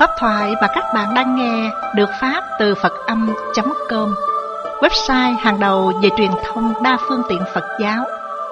Pháp thoại mà các bạn đang nghe được phát từ Phật Âm.com, website hàng đầu về truyền thông đa phương tiện Phật giáo.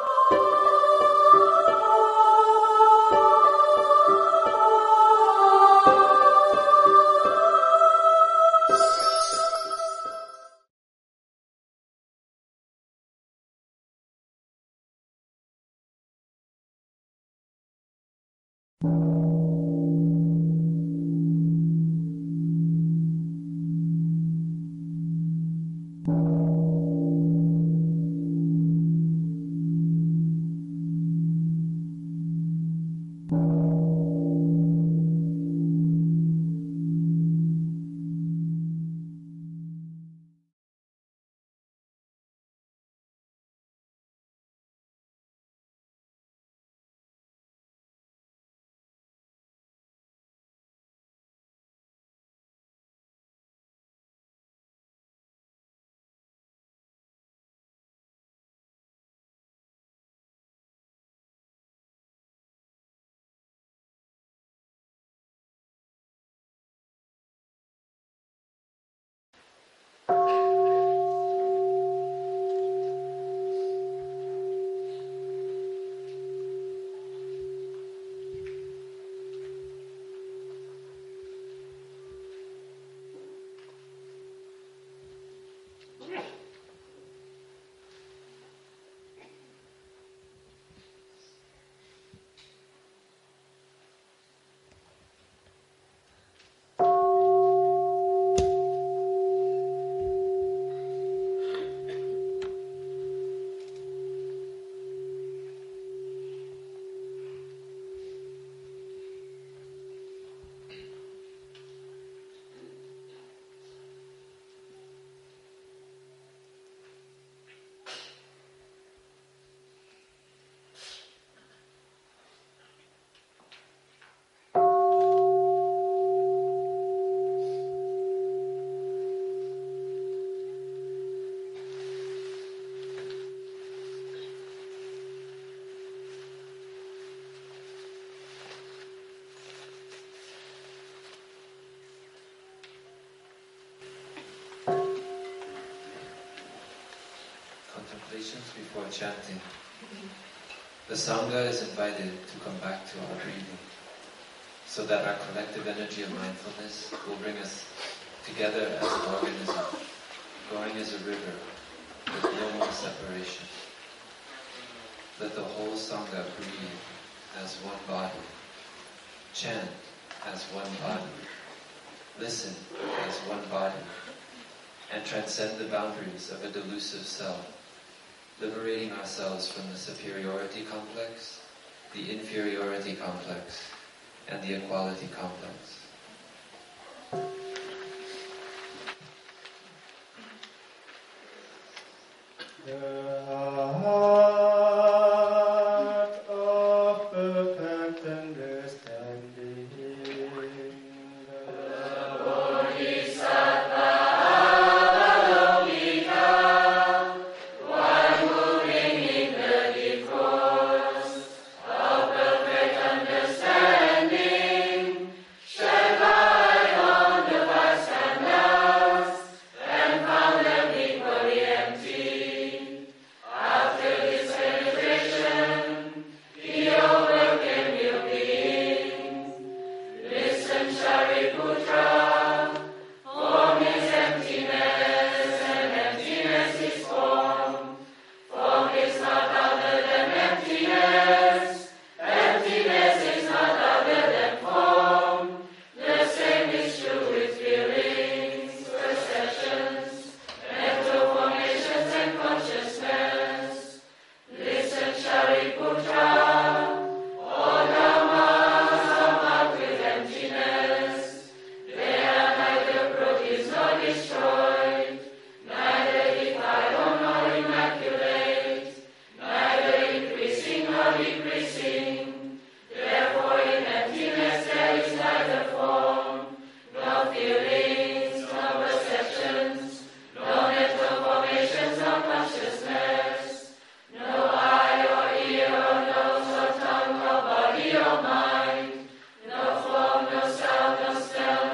Contemplations before chanting. The Sangha is invited to come back to our breathing so that our collective energy of mindfulness will bring us together as an organism, growing as a river with no more separation. Let the whole Sangha breathe as one body, chant as one body, listen as one body, and transcend the boundaries of a delusive self, liberating ourselves from the superiority complex, the inferiority complex, and the equality complex. The heart of perfect understanding. No form, no sound, no smell,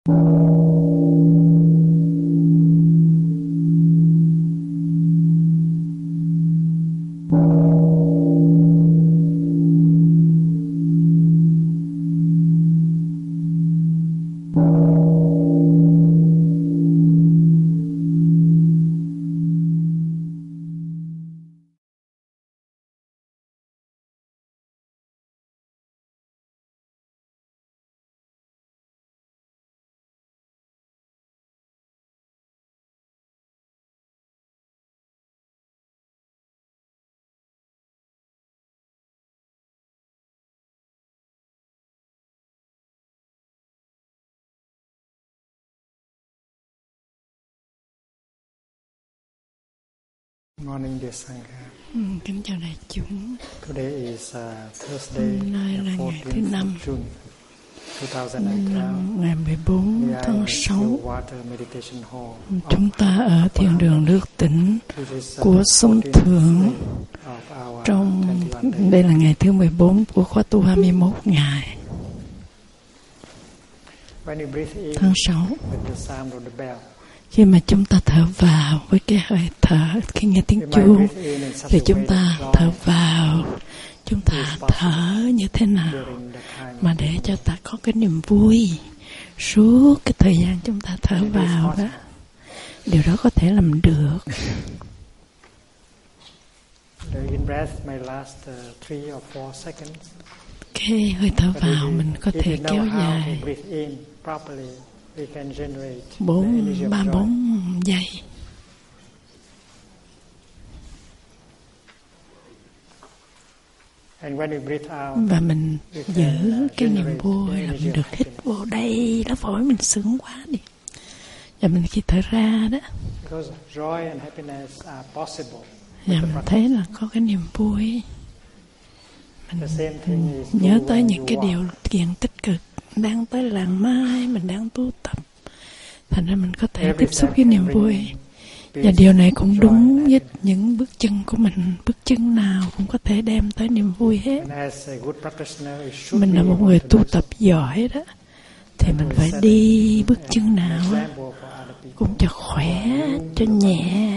Morning, dear Sangha. Kính chào đại chúng. Today is Thursday, Hôm nay là ngày thứ 5, June 2012. ngày 14 We are tháng in 6. Stillwater Meditation Hall. Chúng ta ở thiền đường nước tĩnh của Sông Thượng. Trong đây là ngày thứ 14 của khóa tu 21 ngày. Tháng 6. Khi mà chúng ta thở vào với cái hơi thở, khi nghe tiếng chuông, thì chúng ta thở vào, chúng ta thở như thế nào mà để cho ta có cái niềm vui suốt cái thời gian chúng ta thở vào đó. Điều đó có thể làm được. Cái hơi thở vào mình có thể kéo dài 34 giây. Và mình giữ cái niềm vui là mình được hít vô đây, nó phổi mình sướng quá đi. Và mình khi thở ra đó, và mình thấy là có cái niềm vui. Mình nhớ tới những cái điều kiện tích cực đang tới làng mai, mình đang tu tập, thành ra mình có thể tiếp xúc với niềm vui. Và điều này cũng đúng với những bước chân của mình. Bước chân nào cũng có thể đem tới niềm vui hết. Mình là một người tu tập giỏi đó, thì mình phải đi bước chân nào cũng cho khỏe, cho nhẹ.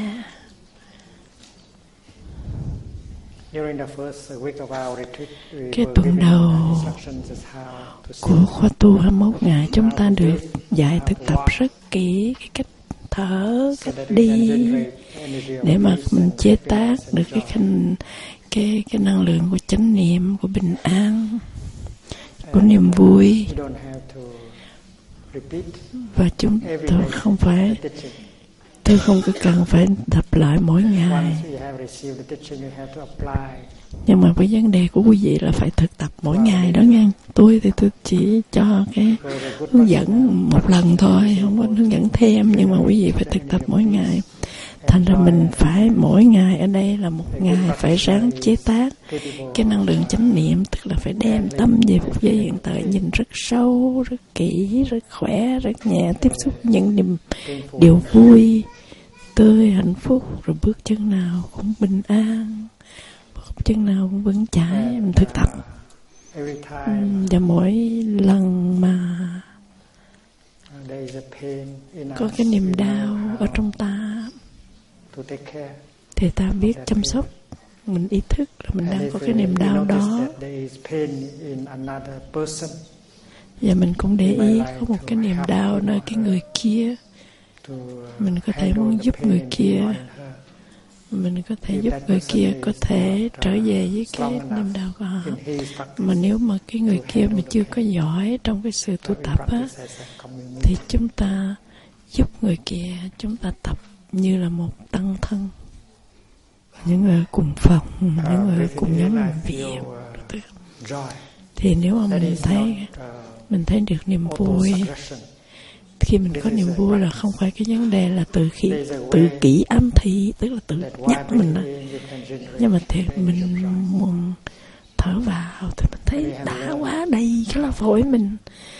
Cái tuần đầu của khóa tu 21 ngày, chúng ta được dạy thực tập rất kỹ cái cách thở, cách đi, để mà mình chế tác được cái năng lượng của chánh niệm, của bình an, của niềm vui. Và chúng tôi tôi không có cần phải tập lại mỗi ngày. Nhưng mà cái vấn đề của quý vị là phải thực tập mỗi ngày đó nha. Tôi thì tôi chỉ cho cái hướng dẫn một lần thôi, không có hướng dẫn thêm. Nhưng mà quý vị phải thực tập mỗi ngày. Thành ra mình phải mỗi ngày ở đây là một ngày phải ráng chế tác cái năng lượng chánh niệm, tức là phải đem tâm về phút giây hiện tại, nhìn rất sâu, rất kỹ, rất khỏe, rất nhẹ, tiếp xúc những điều vui, tươi, hạnh phúc, rồi bước chân nào cũng bình an, bước chân nào cũng vững chãi. Mình thực tập. Và mỗi lần mà có cái niềm đau ở trong ta, thì ta biết chăm sóc, mình ý thức là mình đang có cái niềm đau đó. Và mình cũng để ý có một cái niềm đau nơi cái người kia. Mình có thể muốn giúp người kia, mình có thể giúp người kia có thể trở về với cái niềm đau của họ. Mà nếu mà cái người kia mà chưa có giỏi trong cái sự tu tập á, thì chúng ta giúp người kia, chúng ta tập như là một tăng thân, những người cùng phòng, những người cùng nhóm làm việc. Thì nếu mà mình thấy được niềm vui, khi mình có niềm vui là không phải cái vấn đề là tự kỷ ám thị, tức là tự nhắc mình đó. Nhưng mà thì mình muốn thở vào thì mình thấy đã quá, đầy cái lá phổi mình,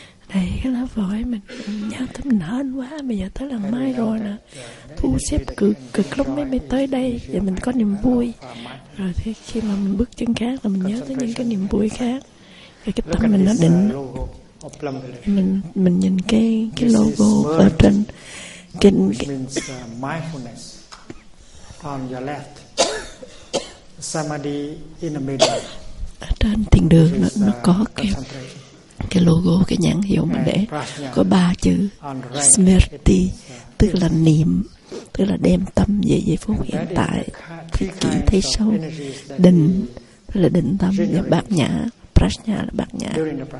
nhớ tới mình hên quá, bây giờ tới lần mai rồi nè, thu xếp cực lắm mới tới đây, và mình có niềm vui. Rồi thì khi mà mình bước chân khác là mình nhớ tới những cái niềm vui khác, rồi cái tâm mình nó định. or Plum Village. Mình nhìn cái logo ở trên cái Which means mindfulness on your left, samadhi in the middle. ở trên thiền đường nó có cái logo, cái nhãn hiệu mà để có 3 chữ Smriti, tức là niệm, tức là đem tâm về giây phút hiện tại, thấy kỹ thấy sâu. Định tức là định tâm, và bát nhã, prajna là bát nhã.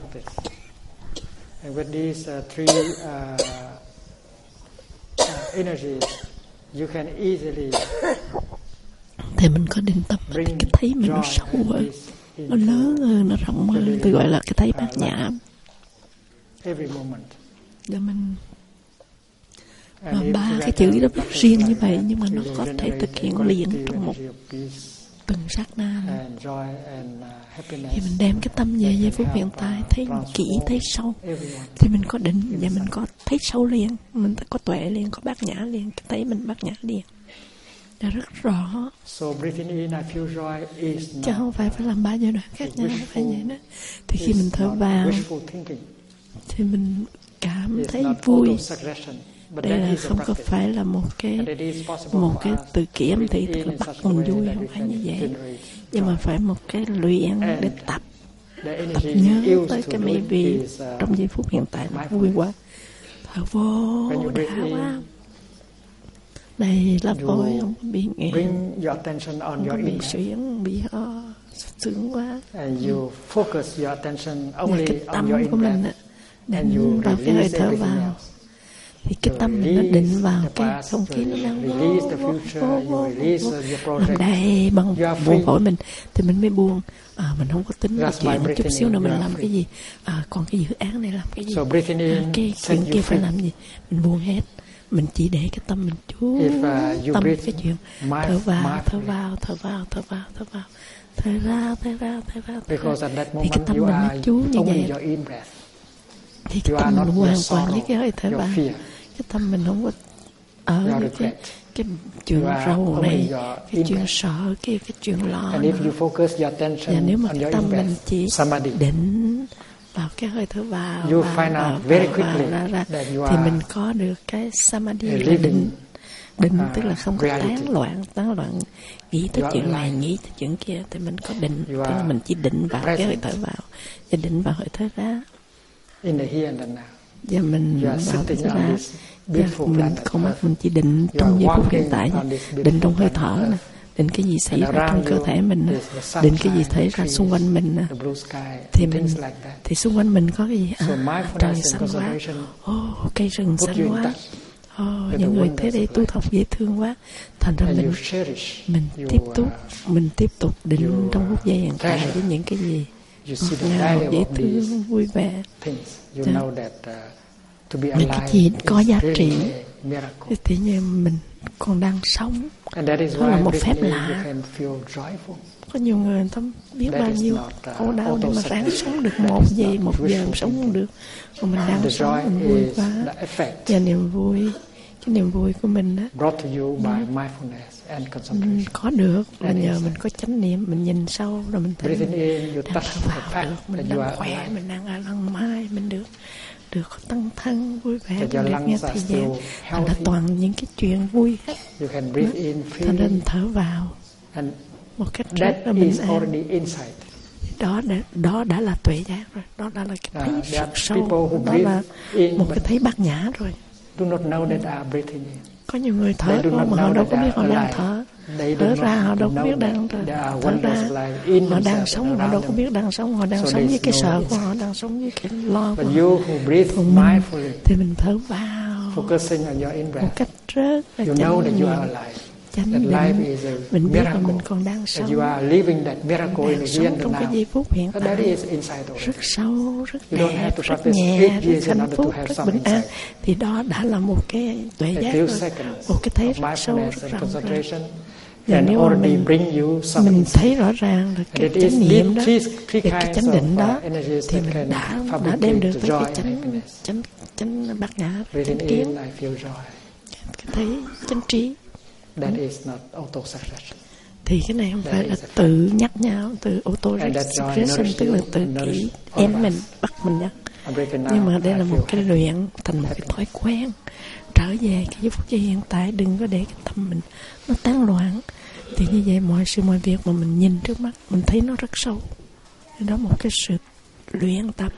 And with these three energies, you can easily thì mình có định tâm, thì cái thấy mình nó sâu hơn, nó lớn hơn, nó rộng hơn, tôi gọi là cái thấy bát nhã. Để mình mà 3 cái chữ đó riêng như vậy, nhưng mà nó có thể thực hiện liền trong một từng sát na. Thì mình đem cái tâm về giây phút hiện tại, thấy kỹ, thấy sâu, thì mình có định và mình có thấy sâu liền, mình có tuệ liền, có bát nhã liền, thấy mình bát nhã liền, là rất rõ. Chứ không phải làm 3 giai đoạn khác nhau, không phải vậy đó. Thì khi mình thở vào thì mình cảm thấy vui. Đây là không có phải là một cái từ kiểm thị, tức là bắt mình vui, không phải như vậy. Nhưng mà phải một cái luyện để tập nhớ tới cái mỹ vị trong giây phút hiện tại. Nó vui quá, thở vô đã quá. Đây là phổi, không có bị nghẹn, không có bị suyễn, bị ho, sướng quá. Cái tâm của mình định vào cái hơi thở vào, thì cái tâm mình nó định vào cái không khí nó đang vô làm đầy bằng buông phổi mình, thì mình mới buông. Mình không có tính cái chuyện một chút xíu nữa mình làm cái gì, còn cái dự án này làm cái gì, cái chuyện kia phải làm gì, mình buông hết. Mình chỉ để cái tâm mình chú tâm cái chuyện thở vào, thở vào, thở vào, thở vào, thở vào, thở ra, thở ra, thở ra. Thì cái tâm mình nó chú như vậy, thì cái tâm mình hoàn toàn với cái hơi thở vào. Cái tâm mình không có ở cái chuyện rầu này, cái chuyện sợ kia, cái chuyện lo. Và nếu mà cái tâm mình chỉ định vào cái hơi thở vào ra, thì mình có được cái samadhi là định. Định tức là không có tán loạn nghĩ tới chuyện này, nghĩ tới chuyện kia, thì mình có định, tức là mình chỉ định vào cái hơi thở vào và định vào hơi thở ra. Và mình bảo thế ra, mình con mắt mình chỉ định trong giây phút hiện tại, định trong hơi thở nè, định cái gì xảy ra trong cơ thể mình, định cái gì xảy ra xung quanh mình, thì xung quanh mình có cái gì, trời xanh quá, cây rừng xanh quá, những người tới đây tu học dễ thương quá, thành ra mình tiếp tục định trong phút giây hiện tại với những cái gì ngọt ngào, dễ thương, vui vẻ. Những cái gì có giá trị, thì như mình còn đang sống, đó là một phép lạ. Có nhiều người ta biết bao nhiêu khổ đau, nhưng mà ráng sống được 1 giây, 1 giờ sống không được, còn mình đang sống, mình vui quá. Và cái niềm vui của mình đó, mình có được là nhờ mình có chánh niệm, mình nhìn sâu rồi mình thấy mình đang thở vào được, mình đang khỏe, mình đang ăn mai, mình được tăng thân vui vẻ, được nghe thời gian, thành ra toàn những cái chuyện vui hết. Thành ra mình thở vào một cách rất là bình an. Đó đã là tuệ giác rồi, đó đã là cái thấy rất sâu, đó là một cái thấy bát nhã rồi. Có nhiều người thở mà họ đâu có biết họ đang thở, thở ra họ đâu có biết đang thở ra, họ đang sống họ đâu có biết đang sống, họ đang sống với cái sợ của họ, đang sống với cái lo của họ. Còn mình thì mình thở vào một cách rất là chánh định, mình biết là mình còn đang sống, trong cái giây phút hiện tại, rất sâu, rất đẹp, rất nhẹ, rất hạnh phúc, rất bình an. Thì đó đã là một cái tuệ giác rồi, một cái thấy rất sâu, rất rộng rồi. Và nếu mà mình thấy rõ ràng là cái chánh niệm đó, cái chánh định đó, thì mình đã đem được tới cái chánh bát nhã, chánh kiến, cái thấy chánh trí. Thì cái này không phải là tự nhắc nhau, tự auto-suggestion, tức là tự kỷ em mình bắt mình nhắc. Nhưng mà đây là một cái luyện thành một cái thói quen. Trở về cái giây phút giây hiện tại, đừng có để cái tâm mình nó tán loạn. Thì như vậy mọi sự mọi việc mà mình nhìn trước mắt, mình thấy nó rất sâu. Đó một cái sự luyện tập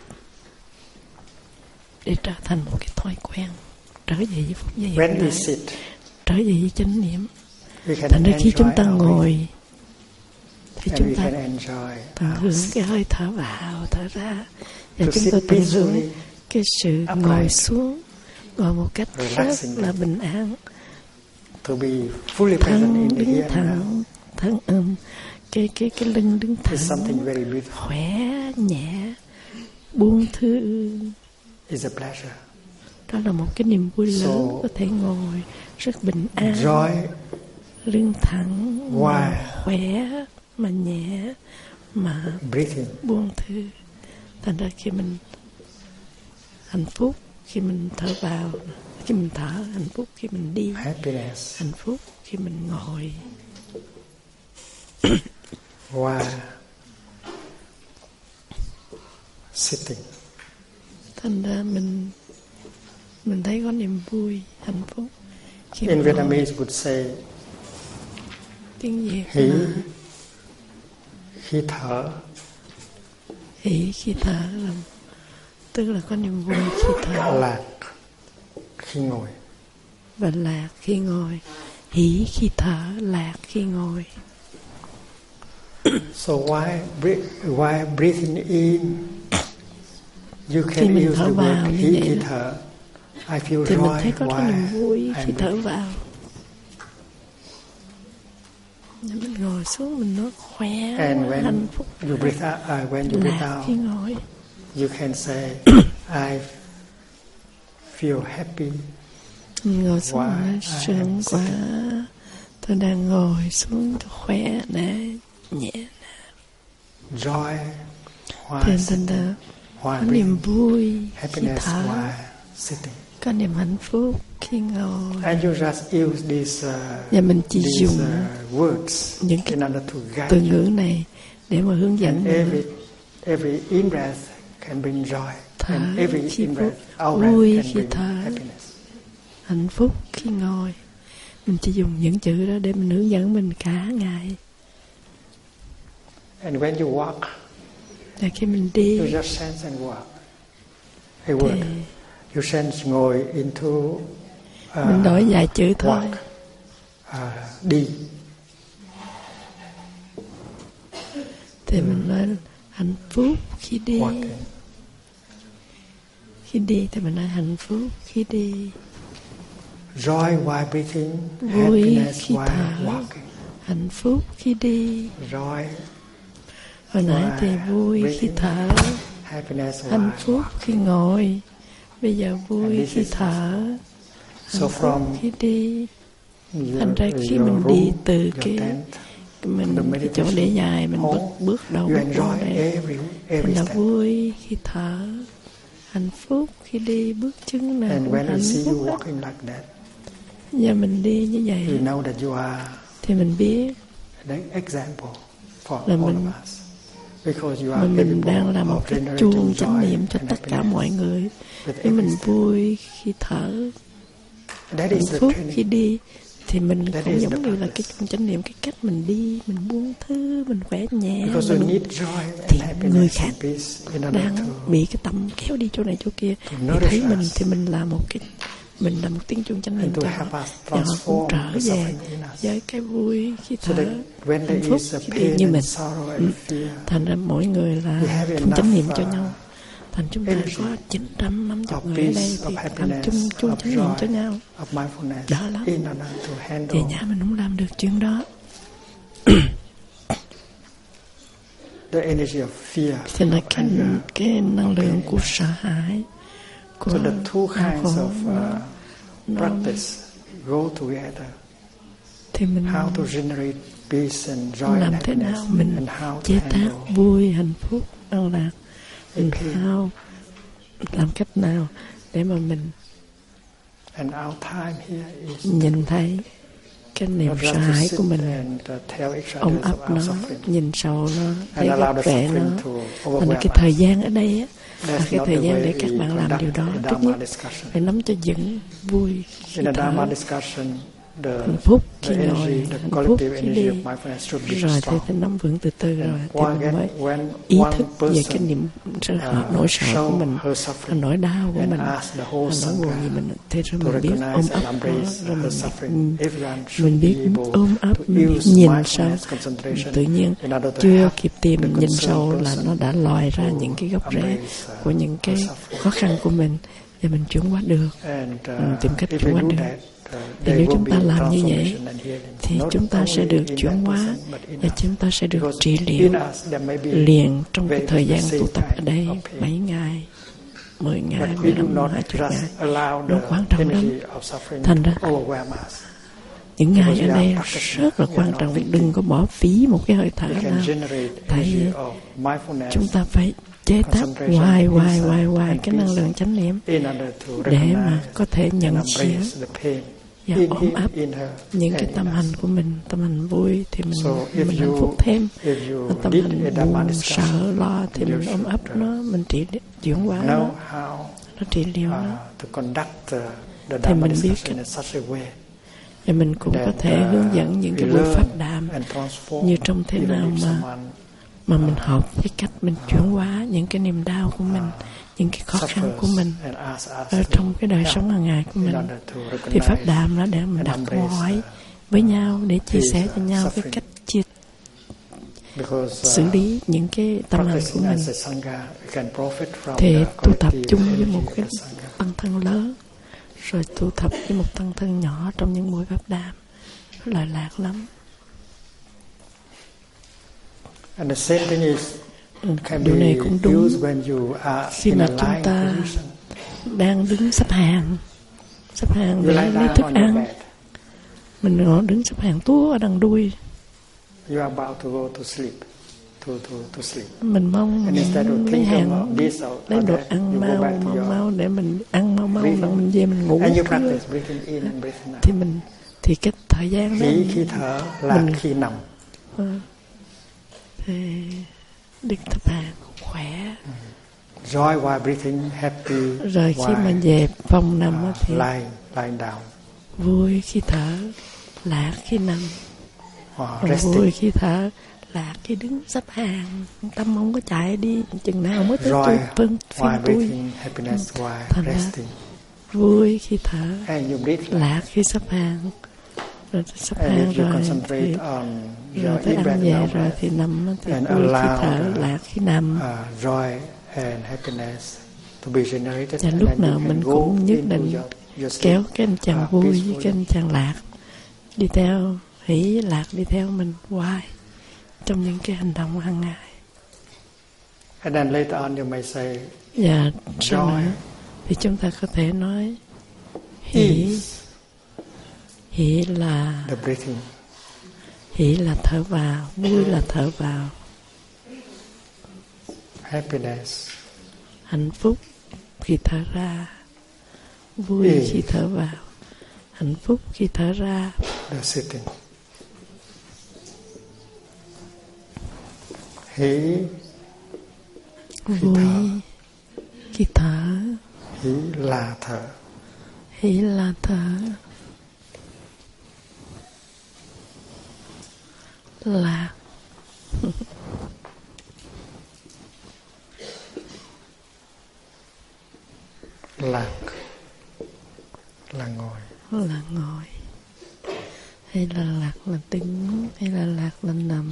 để trở thành một cái thói quen. Trở về giây phút giây hiện tại, trở về với chánh niệm. Thành ra khi chúng ta ngồi thì chúng ta tận hưởng cái hơi thở vào, thở ra. Và chúng ta tận hưởng cái sự ngồi xuống, ngồi một cách rất là bình an. Thân đứng thẳng, cái lưng đứng thẳng, khỏe, nhẹ, buông thư. Đó là một cái niềm vui lớn, có thể ngồi rất bình an, lưng thẳng, khỏe mà nhẹ mà buông thư. Thành ra khi mình hạnh phúc khi mình thở vào, khi mình thở, hạnh phúc khi mình đi, hạnh phúc khi mình ngồi. Thành ra mình thấy có niềm vui, hạnh phúc khi in Vietnamese would say tiếng Việt khi thở. Hỷ khi thở là tức là có niềm vui khi thở. Lạc khi ngồi. Và lạc khi ngồi. Hỷ khi thở, lạc khi ngồi. So while breathing in, you can use the word hỷ khi thở. I feel thì joy mình thấy có niềm vui khi thở vào. Mình ngồi xuống mình nó khỏe, hạnh phúc. You breathe out, when you breathe out, khi ngồi, you can say, I feel happy. Mình ngồi xuống nó sướng quá. Tôi đang ngồi xuống tôi khỏe nè, nhẹ nè. Joy, thì thành ra có niềm vui khi thở, có niềm hạnh phúc khi ngồi. And you just use these, và mình chỉ dùng words những cái từ ngữ này để mà hướng dẫn mình. Every in breath can bring joy. Thở And every khi in breath, phúc, vui khi thở, hạnh phúc khi ngồi. Mình chỉ dùng những chữ đó để mình hướng dẫn mình cả ngày. And when you walk, và khi mình đi, you just sense and walk. A word. You sense ngồi into mình đổi vài chữ thôi. Đi. Thì mình nói hạnh phúc khi đi. Walking. Khi đi thì mình nói hạnh phúc khi đi. Joy while breathing, vui happiness khi while thở, walking. hạnh phúc khi đi. Joy. Hồi nãy thì vui khi thở, hạnh phúc khi ngồi. Bây giờ vui khi thở, hạnh phúc khi đi. Thành ra khi mình đi từ cái chỗ để dài, mình bước đầu bước vô đây, mình là vui khi thở, hạnh phúc khi đi, bước chân nào cũng hạnh phúc hết. Giờ mình đi như vậy thì mình biết là mình đang là một cái chuông chánh niệm cho tất cả mọi người. Nếu mình vui khi thở, hạnh phúc khi đi, thì mình cũng giống như là cái chuông chánh niệm. Cái cách mình đi, mình buông thư, mình khỏe nhẹ, thì người khác đang bị cái tâm kéo đi chỗ này chỗ kia, thì thấy mình thì mình là một cái, mình là một tiếng chuông chánh niệm cho họ, và họ cũng trở về với cái vui khi thở, hạnh phúc khi đi như mình. Thành ra mỗi người là chuông chánh niệm cho nhau. Thành chúng ta có 950 người ở đây thì làm chung chuông chánh niệm cho nhau. Đó lắm. Về nhà mình cũng làm được chuyện đó. Thì là cái năng lượng của sợ hãi, của đau khổ, thì mình làm thế nào mình chế tác vui, hạnh phúc, an lạc, mình làm cách nào để mà mình nhìn thấy cái niềm sợ hãi của mình ôm ấp nó, nhìn sâu nó, thấy gốc rễ nó. Thành cái thời gian ở đây á, là cái thời gian để các bạn làm điều đó. Thứ nhất, phải nắm cho vững, vui, khi thở, hạnh phúc khi ngồi, hạnh phúc khi đi, rồi thì phải nắm vững từ từ, rồi thì mình mới ý thức về cái niềm nỗi sợ của mình, nỗi đau của mình, nỗi buồn gì mình, thì rồi mình biết ôm ấp nó, rồi mình biết ôm ấp, mình biết nhìn sâu. Tự nhiên chưa kịp tìm mình nhìn sâu là nó đã lòi ra những cái gốc rễ của những cái khó khăn của mình, và mình chuyển hóa được, mình tìm cách chuyển hóa được. Thì nếu chúng ta làm như vậy thì chúng ta sẽ được chuyển hóa và chúng ta sẽ được trị liệu liền trong cái thời gian tụ tập ở đây 7 ngày, 10 ngày, 15, 20 ngày. Nó quan trọng lắm. Thành ra những ngày ở đây rất là quan trọng. Đừng có bỏ phí một cái hơi thở nào. Tại chúng ta phải chế tác hoài cái năng lượng chánh niệm để mà có thể nhận diện và ôm ấp những cái tâm hành của mình. Tâm hành vui thì mình hạnh phúc thêm, tâm hành buồn sợ lo thì mình ôm ấp nó, mình chuyển hóa nó trị liệu nó. Thì mình biết cách, và mình cũng có thể hướng dẫn những cái buổi pháp đàm như trong thế nào mà mình học cái cách mình chuyển hóa những cái niềm đau của mình, những cái khó khăn của mình ở trong cái đời sống hàng ngày của mình. Thì pháp đàm là để mình đặt câu hỏi với nhau, để chia sẻ cho nhau cái cách xử lý những cái tâm hành của mình. Thì tu tập chung với một cái tăng thân lớn, rồi tu tập với một tăng thân nhỏ trong những buổi pháp đàm, lợi lạc lắm. Điều này cũng đúng khi mà chúng ta đang đứng xếp hàng để lấy thức ăn, mình ngồi đứng xếp hàng túa ở đằng đuôi, mình mong lấy hàng, lấy đồ ăn mau để mình ăn mau để mình về mình ngủ. Thì cái thời gian đó khi thở là khi nằm, thì đứng thấp hàng khỏe. Joy while breathing, happy. Rồi khi mà về phòng nằm thì lying down. Vui khi thở, lạc khi nằm. Vui khi thở, lạc khi đứng xếp hàng. Tâm không có chạy đi chừng nào mới tới phiên tôi. Thành ra vui khi thở, lạc khi xếp hàng. Rồi xếp hàng rồi tới ăn về rồi thì nằm, thì vui khi thở, lạc khi nằm. Và lúc nào mình cũng nhất định kéo cái anh chàng vui với cái anh chàng lạc đi theo, hỷ lạc đi theo mình hoài trong những cái hành động hàng ngày. Và sau nữa thì chúng ta có thể nói hỷ là thở vào, vui là thở vào. Happiness, hạnh phúc khi thở ra, vui khi thở vào, hạnh phúc khi thở ra. The sitting. Hỷ vui khi thở. Hỷ là thở. Hỷ là thở. Lạc. Lạc là ngồi. Là ngồi. Hay là lạc là đứng, hay là lạc là nằm.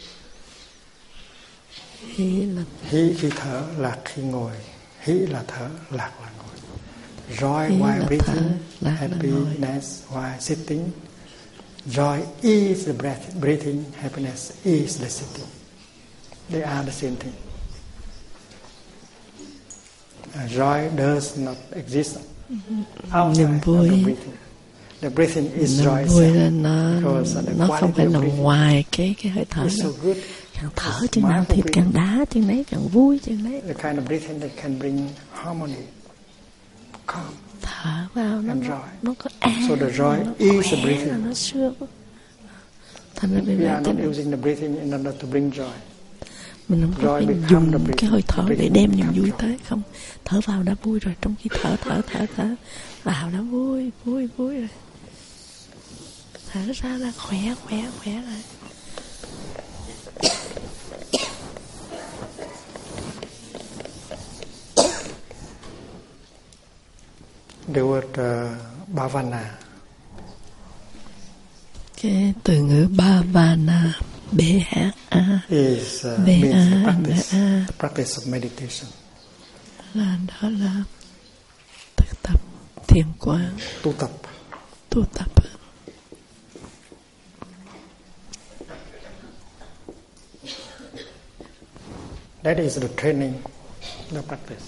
Hỷ khi thở, lạc khi ngồi. Hỷ là thở, lạc là ngồi. Joy while breathing, happiness while sitting. Joy is the breathing, happiness is the sitting. They are the same thing. Joy does not exist outside of the breathing. The breathing is joy itself. Nó không phải nằm ngoài cái hơi thở đâu. Càng thở chừng nào thì càng đá chừng đấy, càng vui chừng đấy. The kind of breathing that can bring harmony, calm. thở vào nó có an, so the joy is the breathing. Là nó sướng. Thành ra bây We giờ are not using the breathing in order to bring joy. mình không có phải dùng cái hơi thở để đem niềm vui tới, không. Thở vào đã vui rồi, trong khi thở vào đã vui rồi. Thở ra là khỏe rồi. The word bhavana. Cái từ ngữ bhavana, B-H-A, is B-A-N-A, the practice of meditation. Đó là thực tập thiền quán, Tu tập. That is the training, the practice.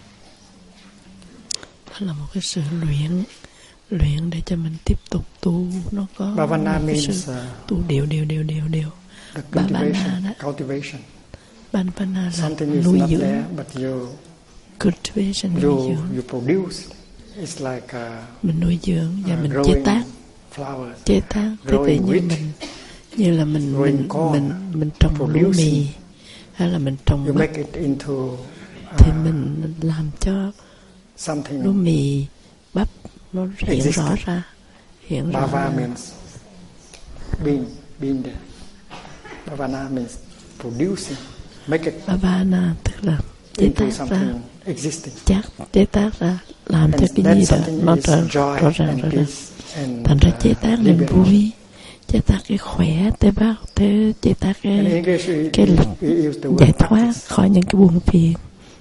Đó là một cái sự luyện để cho mình tiếp tục tu. Nó có Bhavana một cái means sự tu đều. the cultivation. Bhavana là Something is nuôi not dưỡng. there, but you Cultivation, nuôi dưỡng. you produce. It's like Mình nuôi dưỡng và mình chế tác. Flowers. Thế thì như là mình trồng lúa mì, hay là mình trồng you bắp, make it into thì mình làm cho something. lúa mì, bắp nó hiện rõ ra. Bhava means being there. Bhavana means producing, make it Bhavana tức là chế into tác ra, something existing. chế tác ra, làm cho cái gì đó nó rõ ràng. Thành ra chế tác niềm vui, chế tác cái khỏe, chế tác cái lực giải thoát khỏi những cái buồn phiền.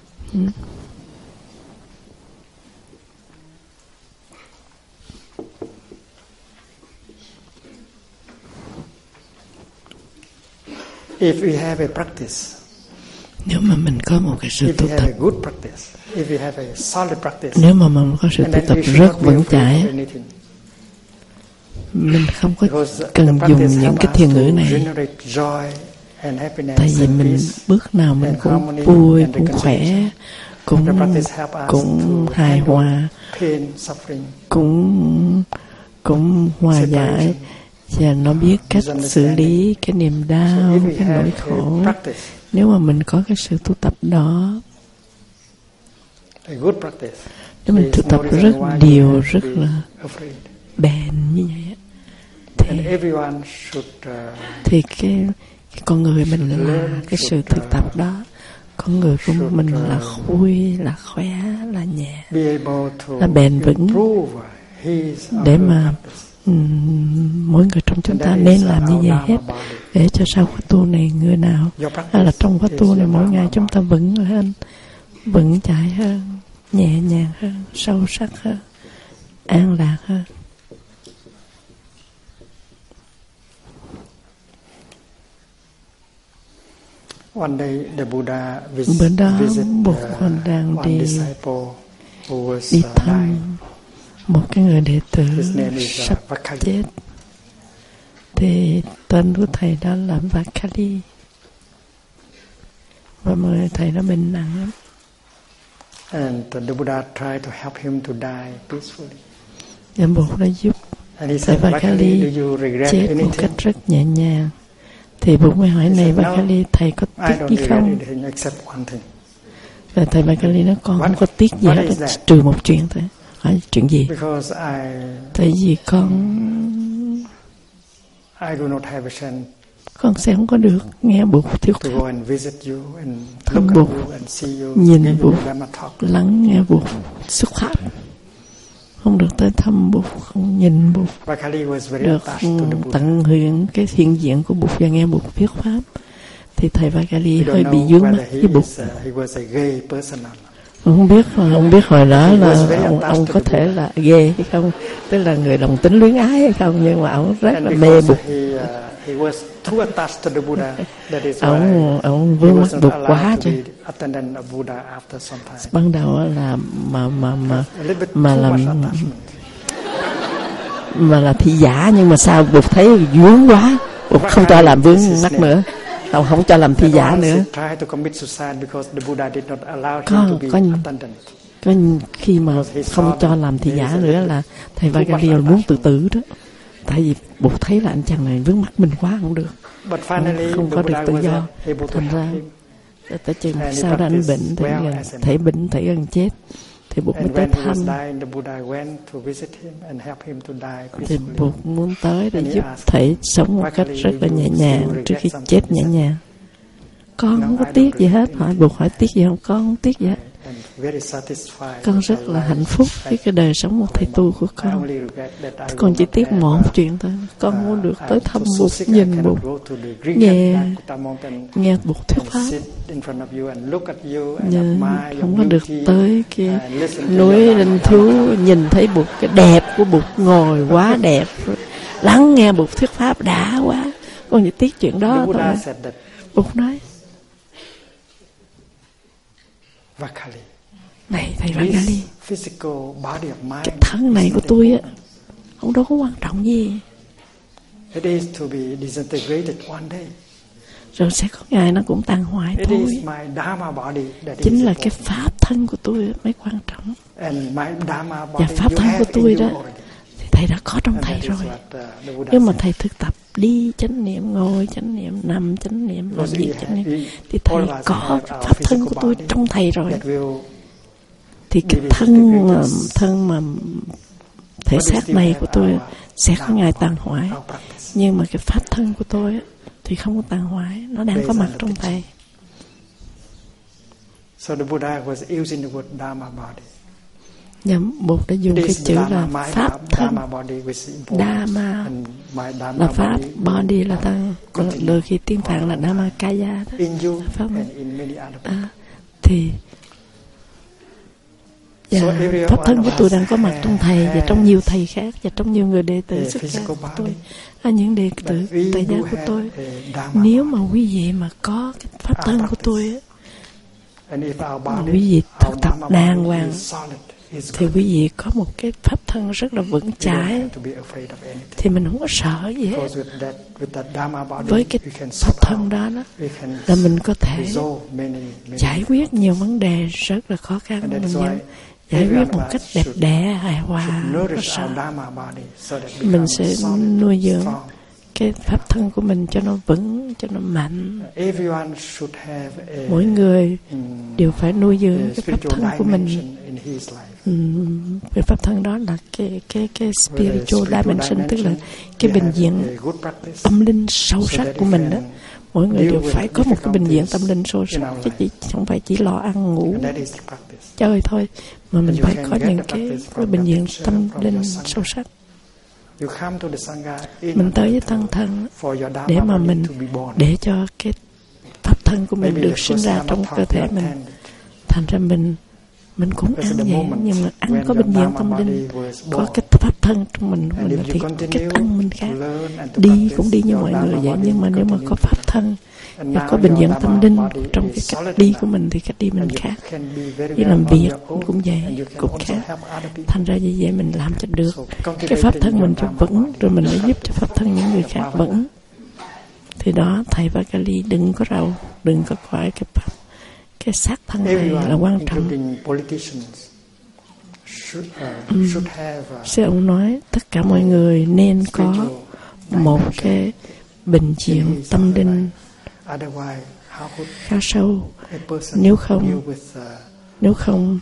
If we have a practice, nếu mà mình có một cái sự tu tập, nếu mà mình có sự tu tập rất vững chãi, mình không có cần dùng những cái thiền ngữ này. Tại vì mình bước nào mình cũng vui, cũng khỏe, cũng hài hòa, cũng hòa giải, và nó biết cách xử lý cái niềm đau, cái nỗi khổ. Nếu mà mình có cái sự tu tập đó, nếu mình tu tập rất điều, rất là bền như vậy, thì cái con người mình là cái sự thực tập đó. Con người của mình là vui, là khỏe, là nhẹ, là bền vững, để mà mỗi người trong chúng ta nên làm như vậy hết, để cho sau khóa tu này, người nào hay là trong khóa tu này, mỗi ngày chúng ta vững hơn, vững chãi hơn, nhẹ nhàng hơn, sâu sắc hơn, an lạc hơn. Bữa đó Bụt còn đang đi thăm một cái người đệ tử sắp chết, thì tên của thầy đó là Vakali, và người thầy đó bệnh nặng lắm. Và Bụt đã giúp thầy Vakali chết một cách rất nhẹ nhàng. Thì Bụt mới hỏi, này Vakali, thầy có tiếc gì không? Và thầy Vakali nói, con không có tiếc gì hết, trừ một chuyện thôi. Hỏi chuyện gì? Tại vì con sẽ không có được nghe Bụt thuyết pháp, thăm Bụt, nhìn Bụt, lắng nghe Bụt xuất pháp, không được tới thăm Bụt, không nhìn Bụt, được tận hưởng cái hiện diện của Bụt và nghe Bụt thuyết pháp. Thì thầy Vakali hơi bị vướng mắc với Bụt. Không biết hồi đó là ông có thể là ghê hay không, tức là người đồng tính luyến ái hay không, nhưng mà ông rất là mê Bụt. Ông vướng mắc Bụt quá chứ. Ban đầu là là thị giả, nhưng mà sao Bụt thấy vướng quá, Bụt không cho làm vướng mắc nữa. Ông không Có khi mà không cho làm thị giả nữa là thầy Vagali muốn tự tử đó. Tại vì Bụt thấy là anh chàng này vướng mắc mình quá không được, không có được tự do. Thành ra tới chừng sau đó anh bệnh, thấy bệnh, thấy gần chết, thì Bụt mới tới thăm. Thì Bụt muốn tới để giúp thầy sống một cách rất là nhẹ nhàng trước khi chết nhẹ nhàng. Con không có tiếc gì hết. Hỏi Bụt hỏi tiếc gì không? Con không tiếc gì hết. Con rất là hạnh phúc với cái đời sống một thầy tu của con. Con chỉ tiếc một chuyện thôi. Con muốn được tới thăm Bụt, nhìn Bụt, nghe Bụt thuyết pháp. Nhưng không có được tới cái núi Linh Thú, nhìn thấy Bụt, cái đẹp của Bụt ngồi quá đẹp, lắng nghe Bụt thuyết pháp đã quá. Con chỉ tiếc chuyện đó thôi. Bụt nói: này thầy Vagali, cái thân này của tôi á, không đó có quan trọng gì. Rồi sẽ có ngày nó cũng tàn hoại thôi. Chính là cái pháp thân của tôi mới quan trọng. Và pháp thân của tôi đó thì thầy đã có trong thầy rồi. Nếu mà thầy thực tập đi chánh niệm, ngồi chánh niệm, nằm chánh niệm, làm việc chánh niệm, thì thầy có pháp thân của tôi trong thầy rồi. Thì cái thân mà thể xác này của tôi sẽ có ngày tàn hoại, nhưng mà cái pháp thân của tôi thì không có tàn hoại, nó đang có mặt trong thầy. Và Bụt đã dùng cái chữ là pháp thân. Dhamma là pháp, body là thân. Đôi khi tiếng Phạn là Dhammakaya đó. Pháp thì pháp thân của tôi đang có mặt trong thầy và trong nhiều thầy khác và trong nhiều người đệ tử xuất gia của tôi, những đệ tử tại gia của tôi. Nếu mà quý vị mà có cái pháp thân của tôi, mà quý vị thực tập đàng hoàng, thì quý vị có một cái pháp thân rất là vững chãi, thì mình không có sợ gì hết. Với cái pháp thân đó là mình có thể giải quyết nhiều vấn đề rất là khó khăn, mình giải quyết một cách đẹp đẽ, hài hòa. Mình sẽ nuôi dưỡng cái pháp thân của mình cho nó vững, cho nó mạnh. Mỗi người đều phải nuôi dưỡng cái pháp thân của mình. Cái pháp thân đó là cái spiritual dimension, tức là cái bình diện tâm linh sâu sắc của mình đó. Mỗi người đều phải có một cái bình diện tâm linh sâu sắc, chứ không phải chỉ lo ăn ngủ chơi thôi, mà mình phải có những cái bình diện tâm linh sâu sắc. Mình tới với tăng thân để mà mình để cho cái pháp thân của mình được sinh ra trong cơ thể mình. Thành ra mình cũng ăn vậy, nhưng mà ăn có bình diện tâm linh, có cái pháp thân trong mình thì cách ăn mình khác. Đi cũng đi như mọi người vậy, nhưng mà nếu mà có pháp thân và có bình diện tâm linh trong cái cách đi của mình thì cách đi mình khác. Như làm việc cũng vậy, cũng khác. Thành ra như vậy mình làm cho được cái pháp thân mình cho vững, rồi mình mới giúp cho pháp thân những người khác vững. Thì đó, thầy Vagali đừng có rầu, đừng có khỏi cái xác thân này là quan trọng. Sư ông nói tất cả mọi người nên có một cái bình diện tâm linh khá sâu, nếu không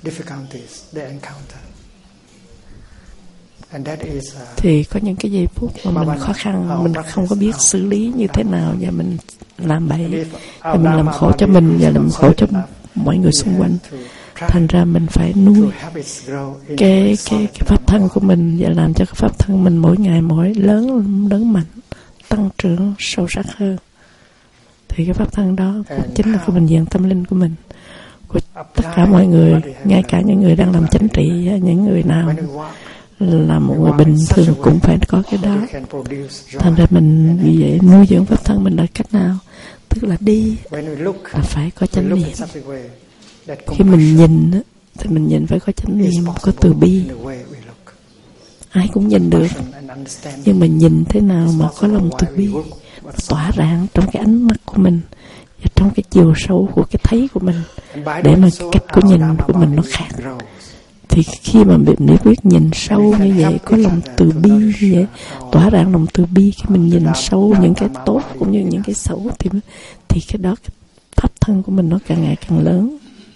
thì có những cái giây phút mà mình khó khăn, mình không có biết xử lý như thế nào, và mình làm bậy, và mình làm khổ cho mình và làm khổ cho mọi người xung quanh. Thành ra mình phải nuôi cái pháp thân của mình và làm cho cái pháp thân mình mỗi ngày mỗi lớn mạnh, tăng trưởng sâu sắc hơn. Thì cái pháp thân đó cũng chính là cái bình diện tâm linh của mình, của tất cả mọi người, ngay cả những người đang làm chánh trị, những người nào là một người bình thường cũng phải có cái đó. Thành ra mình vì vậy nuôi dưỡng pháp thân mình là cách nào? Tức là đi là phải có chánh niệm. Khi mình nhìn thì mình nhìn phải có chánh niệm, có từ bi. Ai cũng nhìn được, nhưng mà nhìn thế nào mà có lòng từ bi tỏa rạng trong cái ánh mắt của mình và trong cái chiều sâu của cái thấy của mình, để mà cách của nhìn của mình nó khác. Thì khi mà mình biết nhìn sâu như vậy, có lòng từ bi như vậy, tỏa ra lòng từ bi, khi mình nhìn sâu những cái tốt cũng như những cái xấu, thì cái đó, cái pháp thân của mình nó càng ngày càng lớn.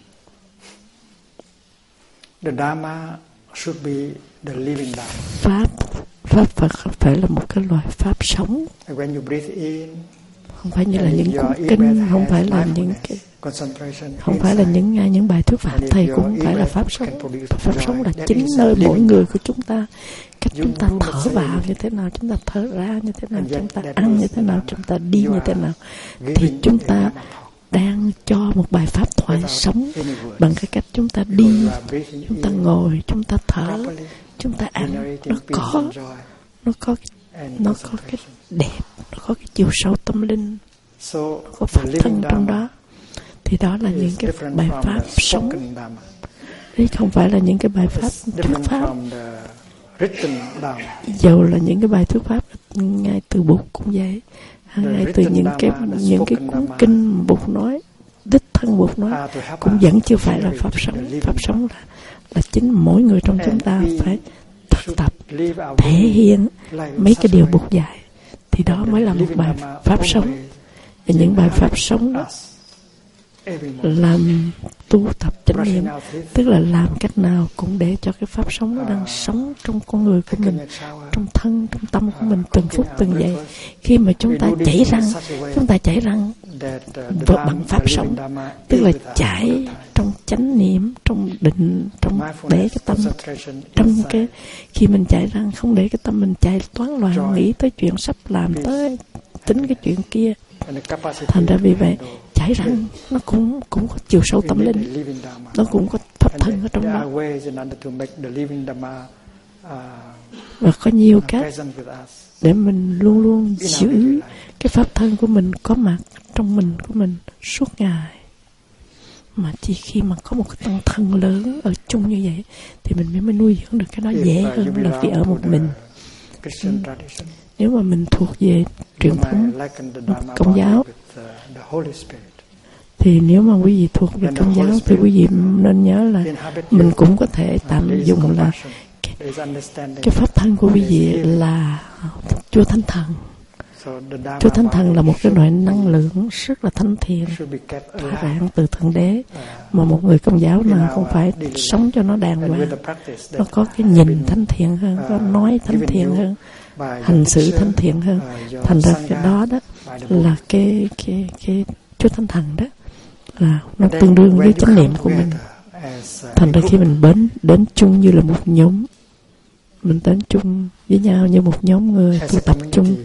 The Dharma should be the living Dharma. Pháp Phật phải là một cái loại pháp sống. When you breathe in, không phải như là những cuốn kinh, không phải là những cái, không phải là những bài thuyết pháp thầy cũng phải là pháp sống. Pháp sống là chính nơi mỗi người của chúng ta. Cách chúng ta thở vào như thế nào, chúng ta thở ra như thế nào, chúng ta ăn như thế nào, chúng ta đi như thế nào, thì chúng ta đang cho một bài pháp thoại sống bằng cái cách chúng ta đi, chúng ta ngồi, chúng ta thở, chúng ta ăn. Nó có cái đẹp, nó có cái chiều sâu tâm linh, nó có pháp thân trong đó. Thì đó là những cái bài pháp sống. Đấy không phải là những cái bài pháp thuyết pháp. Dầu là những cái bài thuyết pháp ngay từ Bụt cũng vậy, ngay từ những cái cuốn kinh Bụt nói, đích thân Bụt nói, cũng vẫn chưa phải là pháp sống. Pháp sống là chính mỗi người trong chúng ta phải thực tập, thể hiện mấy cái điều Bụt dạy, thì đó mới là một bài pháp sống. Và những bài pháp sống đó làm tu tập chánh niệm, tức là làm cách nào cũng để cho cái pháp sống nó đang sống trong con người của mình, trong thân, trong tâm của mình, từng phút từng giây. Khi mà chúng ta chảy răng bằng pháp sống, tức là chảy trong chánh niệm, trong định, trong để cái tâm, trong cái khi mình chảy răng không để cái tâm mình chạy toán loạn, nghĩ tới chuyện sắp làm, tới tính cái chuyện kia. Thành ra vì vậy chảy răng nó cũng có chiều sâu tâm linh, nó cũng có pháp thân ở trong đó. Và có nhiều cách để mình luôn luôn giữ cái pháp thân của mình có mặt trong mình của mình suốt ngày. Mà chỉ khi mà có một cái tăng thân lớn ở chung như vậy thì mình mới nuôi dưỡng được cái đó dễ hơn là khi ở một mình. Nếu mà mình thuộc về truyền thống Công giáo, thì nếu mà quý vị thuộc về Công giáo thì quý vị nên nhớ là mình cũng có thể tạm dùng là cái pháp thân của quý vị là Chúa Thánh Thần. Chúa Thánh Thần là một cái loại năng lượng rất là thánh thiện, tỏa rạng từ Thượng Đế, mà một người Công giáo nào không phải sống cho nó đàng hoàng. Nó có cái nhìn thánh thiện hơn, có nói thánh thiện hơn, hành xử thánh thiện hơn. Thành ra cái đó là cái Chúa Thánh Thần đó là nó tương đương với chánh niệm của mình. Thành ra khi mình đến chung như là một nhóm, mình đến chung với nhau như một nhóm người tu tập chung,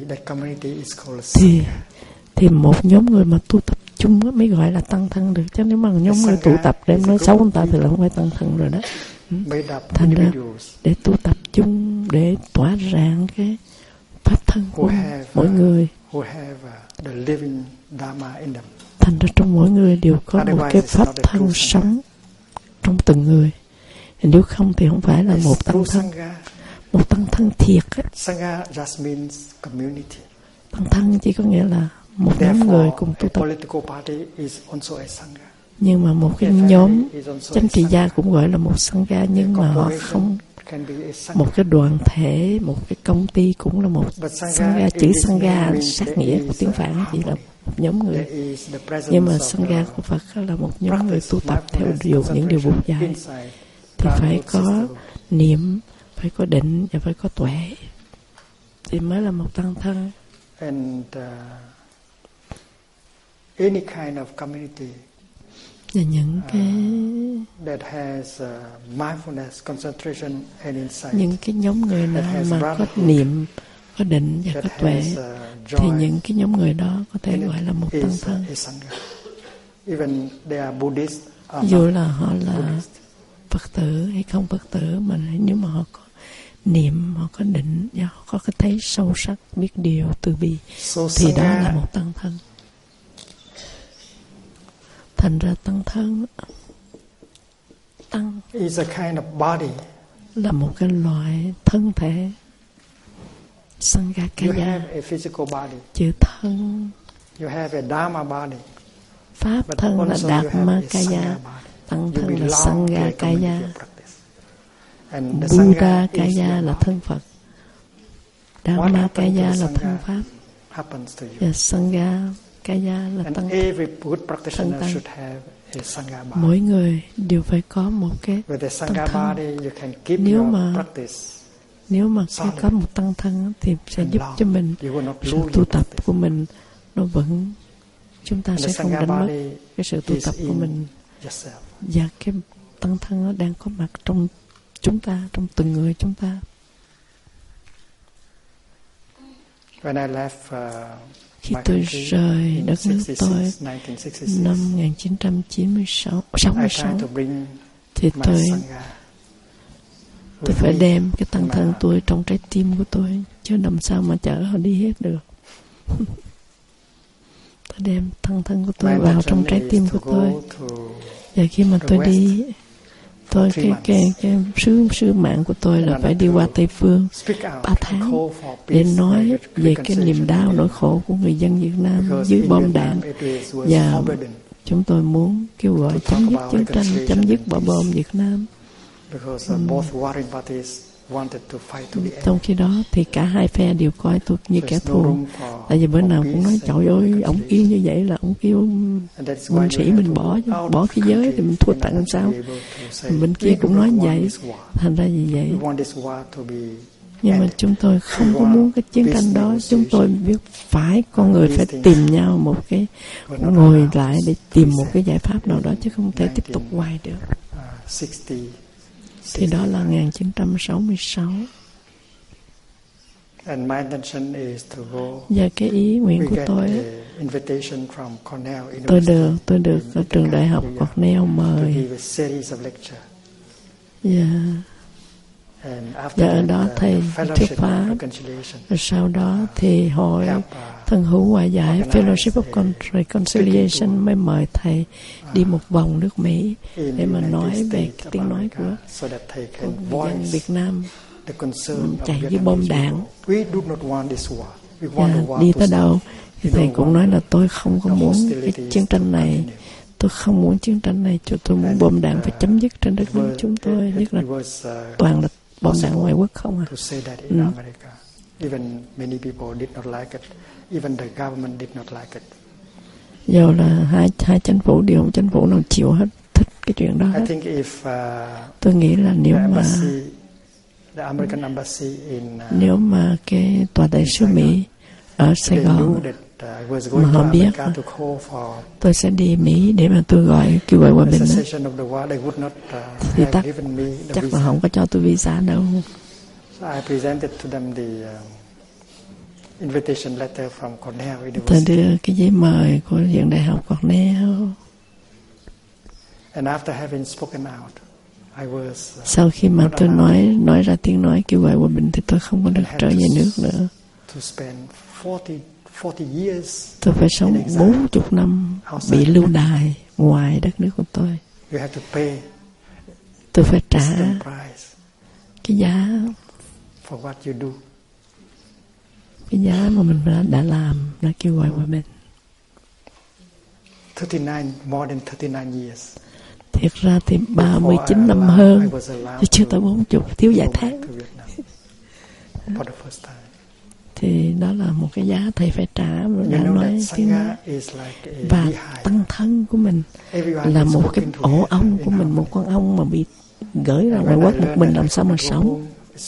thì một nhóm người mà tu tập chung mới gọi là tăng thân được. Chứ nếu mà nhóm người tụ tập để nói xấu người ta thì là không phải tăng thân rồi đó. Thành ra để tu tập chung, để tỏa rạng cái pháp thân của mỗi người, thành ra trong mỗi người đều có một cái pháp thân sống trong từng người. Nếu không thì không phải là một tăng thân. Một tăng thân thiệt á. Tăng thân chỉ có nghĩa là một nhóm người cùng tu tập. Nhưng mà một cái nhóm chánh trị gia cũng gọi là một sangha, nhưng mà họ không. Một cái đoàn thể, một cái công ty cũng là một sangha. Chữ sangha sát nghĩa của tiếng Phạn chỉ là một nhóm người. Nhưng mà sangha của Phật là một nhóm người tu tập theo những điều Bụt dạy. Thì phải có niệm, phải có định và phải có tuệ thì mới là một tăng thân. Và những cái nhóm người nào mà có niệm, có định và có tuệ thì những cái nhóm người đó có thể gọi là một tăng thân. Dù là họ là Phật tử hay không Phật tử, mà nếu mà họ có niệm, họ có định và họ có cái thấy sâu sắc, biết điều, từ bi, thì đó là một tăng thân. Thành ra tăng thân, tăng là một cái loại thân thể. Sangha Kaya, chữ thân. Pháp thân là Dhammakaya, tăng thân là Sanghakaya, Buddhakaya là thân Phật, Dhammakaya là thân Pháp, và Sanghakaya là thân tăng. Mỗi người đều phải có một cái tăng thân. Nếu mà có một tăng thân thì sẽ giúp cho mình sự tu tập của mình nó vẫn, chúng ta sẽ không đánh mất cái sự tu tập của mình, và cái tăng thân nó đang có mặt trong chúng ta, trong từng người chúng ta. Khi tôi rời đất nước tôi năm 1966 thì tôi phải đem cái tăng thân tôi trong trái tim của tôi, chứ làm sao mà chở họ đi hết được. Tôi đem tăng thân của tôi vào trong trái tim của tôi, và khi mà tôi đi, cái sứ mạng của tôi là phải đi qua Tây Phương 3 tháng để nói về cái niềm đau nỗi khổ của người dân Việt Nam dưới bom đạn, và chúng tôi muốn kêu gọi chấm dứt chiến tranh, chấm dứt bỏ bom Việt Nam. Trong khi đó thì cả hai phe đều coi tôi như kẻ thù, tại vì bữa nào cũng nói trời ơi, ông kêu như vậy là ông kêu binh sĩ mình bỏ khí giới thì mình thua tại làm sao. Bên kia cũng nói vậy, thành ra vì vậy. Nhưng mà chúng tôi không có muốn cái chiến tranh đó. Chúng tôi biết phải con người phải tìm nhau một cái, ngồi lại để tìm một cái giải pháp nào đó, chứ không thể tiếp tục hoài được. Thì đó là 1966. Và cái ý nguyện của tôi được ở trường đại học Cornell mời. Và ở đó thầy thuyết pháp. Rồi sau đó thì hội thân hữu hòa giải Fellowship of Reconciliation mới mời thầy đi một vòng nước Mỹ để mà nói về cái tiếng nói của dân Việt Nam chạy dưới bom đạn. Đi tới đâu thì thầy cũng nói là tôi không có muốn cái chiến tranh này, tôi không muốn chiến tranh này, tôi muốn bom đạn phải chấm dứt trên đất nước chúng tôi, nhất là toàn là bom đạn ngoại quốc không à. Dù là hai chính phủ đều không chính phủ nào chịu hết, thích cái chuyện đó hết. Tôi nghĩ là nếu mà cái tòa đại sứ Mỹ ở Sài Gòn mà họ biết tôi sẽ đi Mỹ để mà tôi kêu gọi hòa bình thì chắc là không có cho tôi visa đâu. Tôi đưa cái giấy mời của viện đại học Cornell. Sau khi mà tôi nói ra tiếng nói kêu gọi hòa bình thì tôi không có được trở về nước nữa. Tôi phải sống 40 năm bị lưu đày ngoài đất nước của tôi. Tôi phải trả cái giá mà mình đã làm, đã kêu gọi hòa bình. Thiệt ra thì 39 năm hơn, chứ chưa tới 40, thiếu vài tháng. Thì đó là một cái giá thầy phải trả, đã nói tiếng nói. Và tăng thân của mình là một cái ổ ong của mình, một con ong mà bị gửi ra ngoài quốc một mình làm sao mà sống.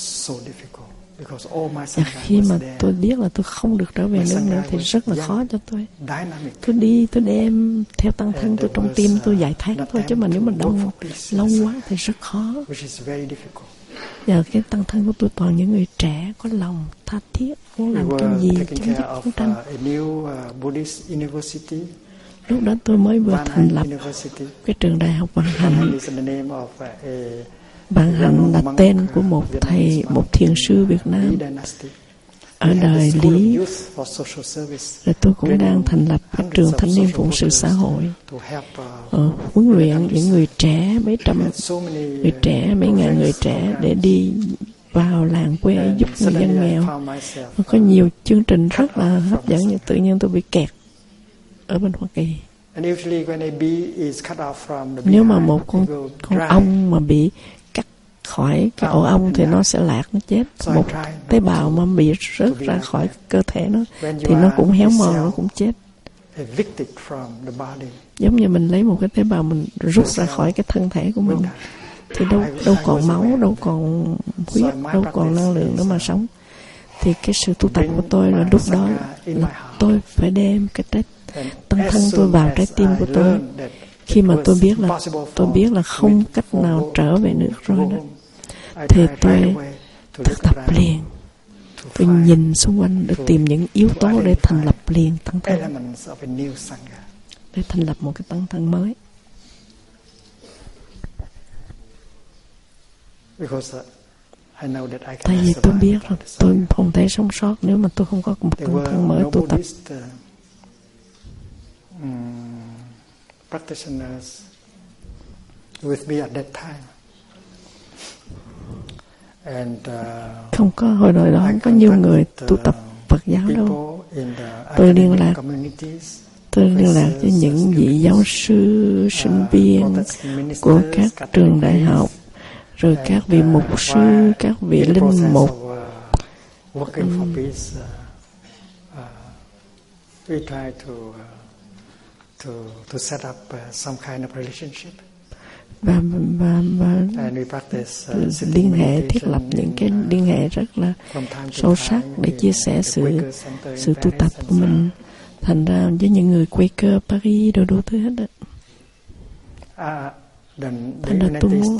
Và khi mà tôi biết là tôi không được trở về nước nữa thì rất là khó cho tôi. Tôi đem theo tăng thân tôi trong tim tôi vài tháng thôi, chứ mà nếu mà lâu quá thì rất khó. Và cái tăng thân của tôi toàn những người trẻ có lòng tha thiết, muốn làm cái gì chấm dứt chiến tranh. Lúc đó tôi mới vừa thành lập cái trường đại học Vạn Hạnh. Vạn Hạnh là tên của một thiền sư Việt Nam ở đời Lý. Rồi tôi cũng đang thành lập cái trường thanh niên phụng sự xã hội, huấn luyện những người trẻ, mấy trăm người trẻ, mấy ngàn người trẻ để đi vào làng quê giúp người dân nghèo. Có nhiều chương trình rất là hấp dẫn, nhưng tự nhiên tôi bị kẹt ở bên Hoa Kỳ. Nếu mà một con ong mà bị cắt khỏi cái ổ ong thì nó sẽ lạc, nó chết. Một tế bào mà bị rớt ra khỏi cơ thể nó thì nó cũng héo mòn, nó cũng chết. Giống như mình lấy một cái tế bào mình rút ra khỏi cái thân thể của mình thì đâu còn máu, đâu còn huyết, đâu còn năng lượng nữa mà sống. Thì cái sự tu tập của tôi là lúc đó là tôi phải đem cái tăng thân tôi vào trái tim của tôi. Khi mà tôi biết là không cách nào trở về nữa rồi đó, thì tôi thực tập liền. Tôi nhìn xung quanh để tìm những yếu tố để thành lập liền tăng thân, để thành lập một cái tăng thân mới. Tại vì tôi biết là tôi không thể sống sót nếu mà tôi không có một tăng thân mới tu tập. Không có hồi đó không có nhiều người tu tập Phật giáo đâu. Tôi liên lạc với những vị giáo sư, sinh viên của các trường đại học, rồi các vị mục sư, các vị linh mục. To set up some kind of relationship. Và liên hệ, thiết lập những cái liên hệ rất là sâu sắc để chia sẻ sự tu tập của mình. Thành ra với những người Quaker Paris đồ thứ hết đó. Thành ra tôi muốn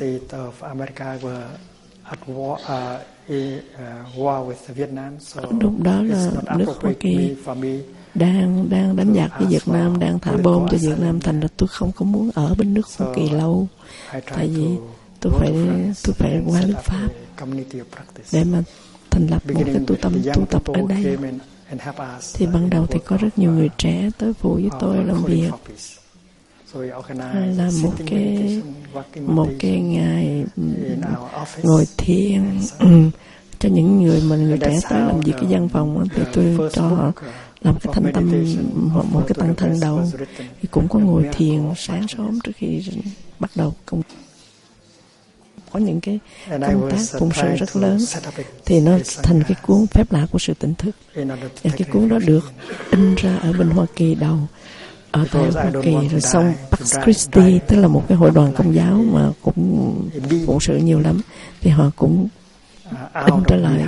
lúc đó là nước Hoa Kỳ đang đánh giặc với Việt Nam, đang thả bom cho Việt Nam. Thành ra tôi không có muốn ở bên nước Hoa Kỳ lâu, tại vì tôi phải qua nước Pháp để mà thành lập một cái tu tập ở đây. Thì ban đầu thì có rất nhiều người trẻ tới phụ với tôi làm việc, hay là một cái ngày ngồi thiền cho những người trẻ tới làm việc cái văn phòng. Thì tôi cho họ làm cái thanh tâm, một cái tăng thân đầu, thì cũng có ngồi thiền sáng sớm trước khi bắt đầu công. Có những cái công tác phụng sự rất lớn, thì nó thành cái cuốn Phép lạ của sự tỉnh thức. Và cái cuốn đó được in ra ở bên Hoa Kỳ đầu, ở tại Hoa Kỳ, rồi xong Pax Christi, tức là một cái hội đoàn công giáo mà cũng phụng sự nhiều lắm, thì họ cũng in trở lại.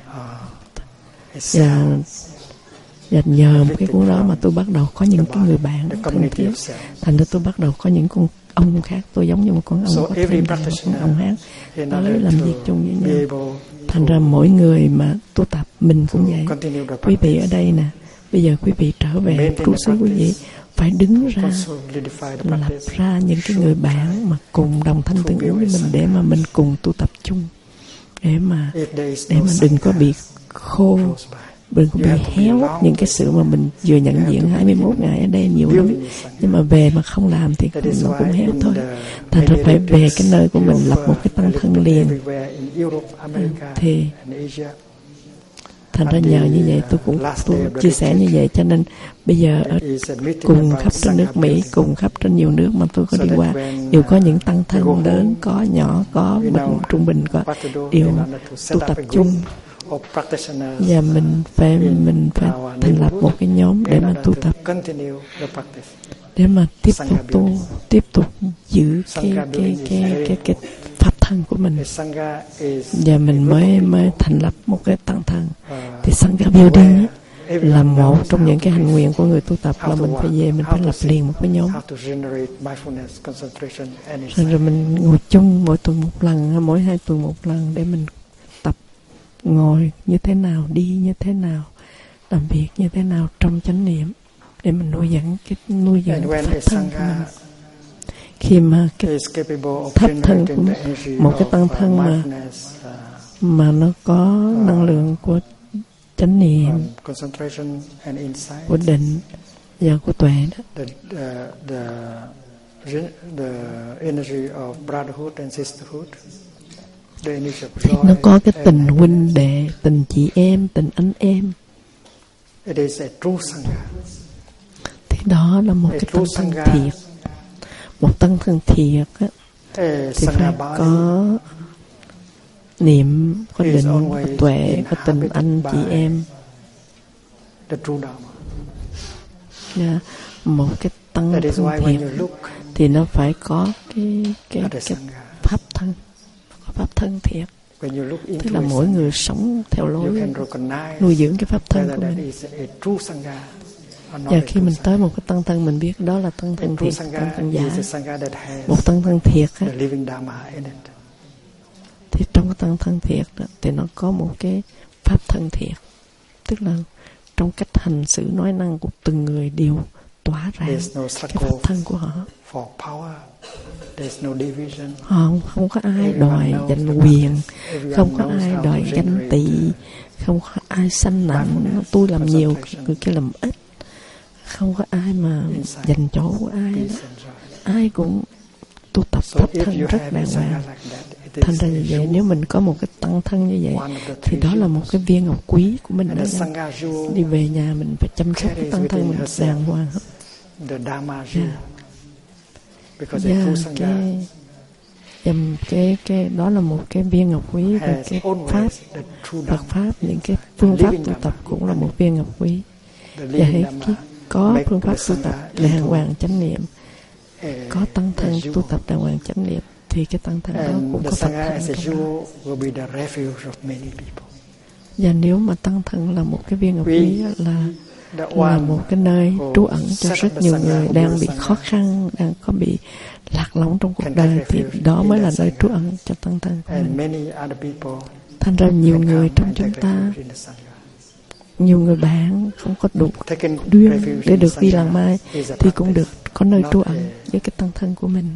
Và nhờ một cái cuốn đó mà tôi bắt đầu có những cái người bạn thân thiết. Thành ra tôi bắt đầu có những con ong khác. Tôi giống như một con ong có thêm một con ong khác tới làm việc chung với nhau. Thành ra mỗi người mà tu tập, mình cũng vậy. Quý vị ở đây nè, bây giờ quý vị trở về trú xứ quý vị phải đứng ra lập ra những cái người bạn mà cùng đồng thanh tương ứng với mình, để mà mình cùng tu tập chung, để mà đừng có bị khô, đừng có bị héo. Những cái sự mà mình vừa nhận diện 21 ngày ở đây nhiều lắm, nhưng mà về mà không làm thì nó cũng héo thôi. Thành ra phải về cái nơi của mình, lập một cái tăng thân liền. Thì thành ra nhờ như vậy, tôi chia sẻ như vậy, cho nên bây giờ ở cùng khắp trên nước Mỹ, cùng khắp trên nhiều nước mà tôi có đi qua, đều có những tăng thân lớn, có nhỏ, có trung bình, có đều tu tập chung. Và mình phải thành lập một cái nhóm để mà tu tập, để mà tiếp tục giữ cái pháp thân của mình. Và mình mới thành lập một cái tăng thân. Thì Sangha Building là một trong những cái hành nguyện của người tu tập, là mình phải về, mình phải lập liền một cái nhóm. Rồi mình ngồi chung mỗi tuần một lần, mỗi 2 tuần một lần, để mình tập ngồi như thế nào, đi như thế nào, làm việc như thế nào trong chánh niệm, để mình nuôi dưỡng cái pháp thân của mình. Khi mà cái pháp thân của một cái tăng thân mà nó có năng lượng của chánh niệm, của định và của tuệ đó, thì nó có cái tình huynh đệ, tình chị em, tình anh em. Thì đó là một cái tăng thân thiệt. Một tăng thân thiệt á, thì phải có niệm, có định, có tuệ, có tình anh chị em. Một cái tăng thân thiệt thì nó phải có cái pháp thân, pháp thân thiệt. Tức là mỗi người sống theo lối nuôi dưỡng cái pháp thân của mình. Và khi mình tới một cái tăng thân, mình biết đó là tăng thân thiệt, tăng thân giả. Một tăng thân thiệt á, thì trong cái tăng thân thiệt đó, thì nó có một cái pháp thân thiệt. Tức là trong cách hành xử nói năng của từng người đều tỏa ra cái pháp thân của họ. Họ không có ai đòi giành quyền, không có ai đòi ganh tị, không có ai sanh nặng tôi làm nhiều, người kia làm ít. Không có ai mà giành chỗ của ai đó. Ai cũng tu tập pháp thân rất đàng hoàng. Thành ra như vậy, nếu mình có một cái tăng thân như vậy, thì đó là một cái viên ngọc quý của mình đó. Đi về nhà mình phải chăm sóc cái tăng thân mình đàng hoàng. Cái đó là một cái viên ngọc quý. Và cái pháp, Phật pháp, những cái phương pháp tu tập cũng là một viên ngọc quý. Và hãy có phương pháp tu tập đàng hoàng chánh niệm, có tăng thân tu tập đàng hoàng chánh niệm, thì cái tăng thân đó cũng có Phật thân trong đó. Và nếu mà tăng thân là một cái viên ngọc quý, là một cái nơi trú ẩn cho rất nhiều người đang bị khó khăn, đang có bị lạc lõng trong cuộc đời, thì đó mới là nơi trú ẩn cho tăng thân của mình. Thành ra nhiều người trong chúng ta, nhiều người bạn không có đủ duyên để được đi làng mai, thì cũng được có nơi trú ẩn với cái tăng thân của mình.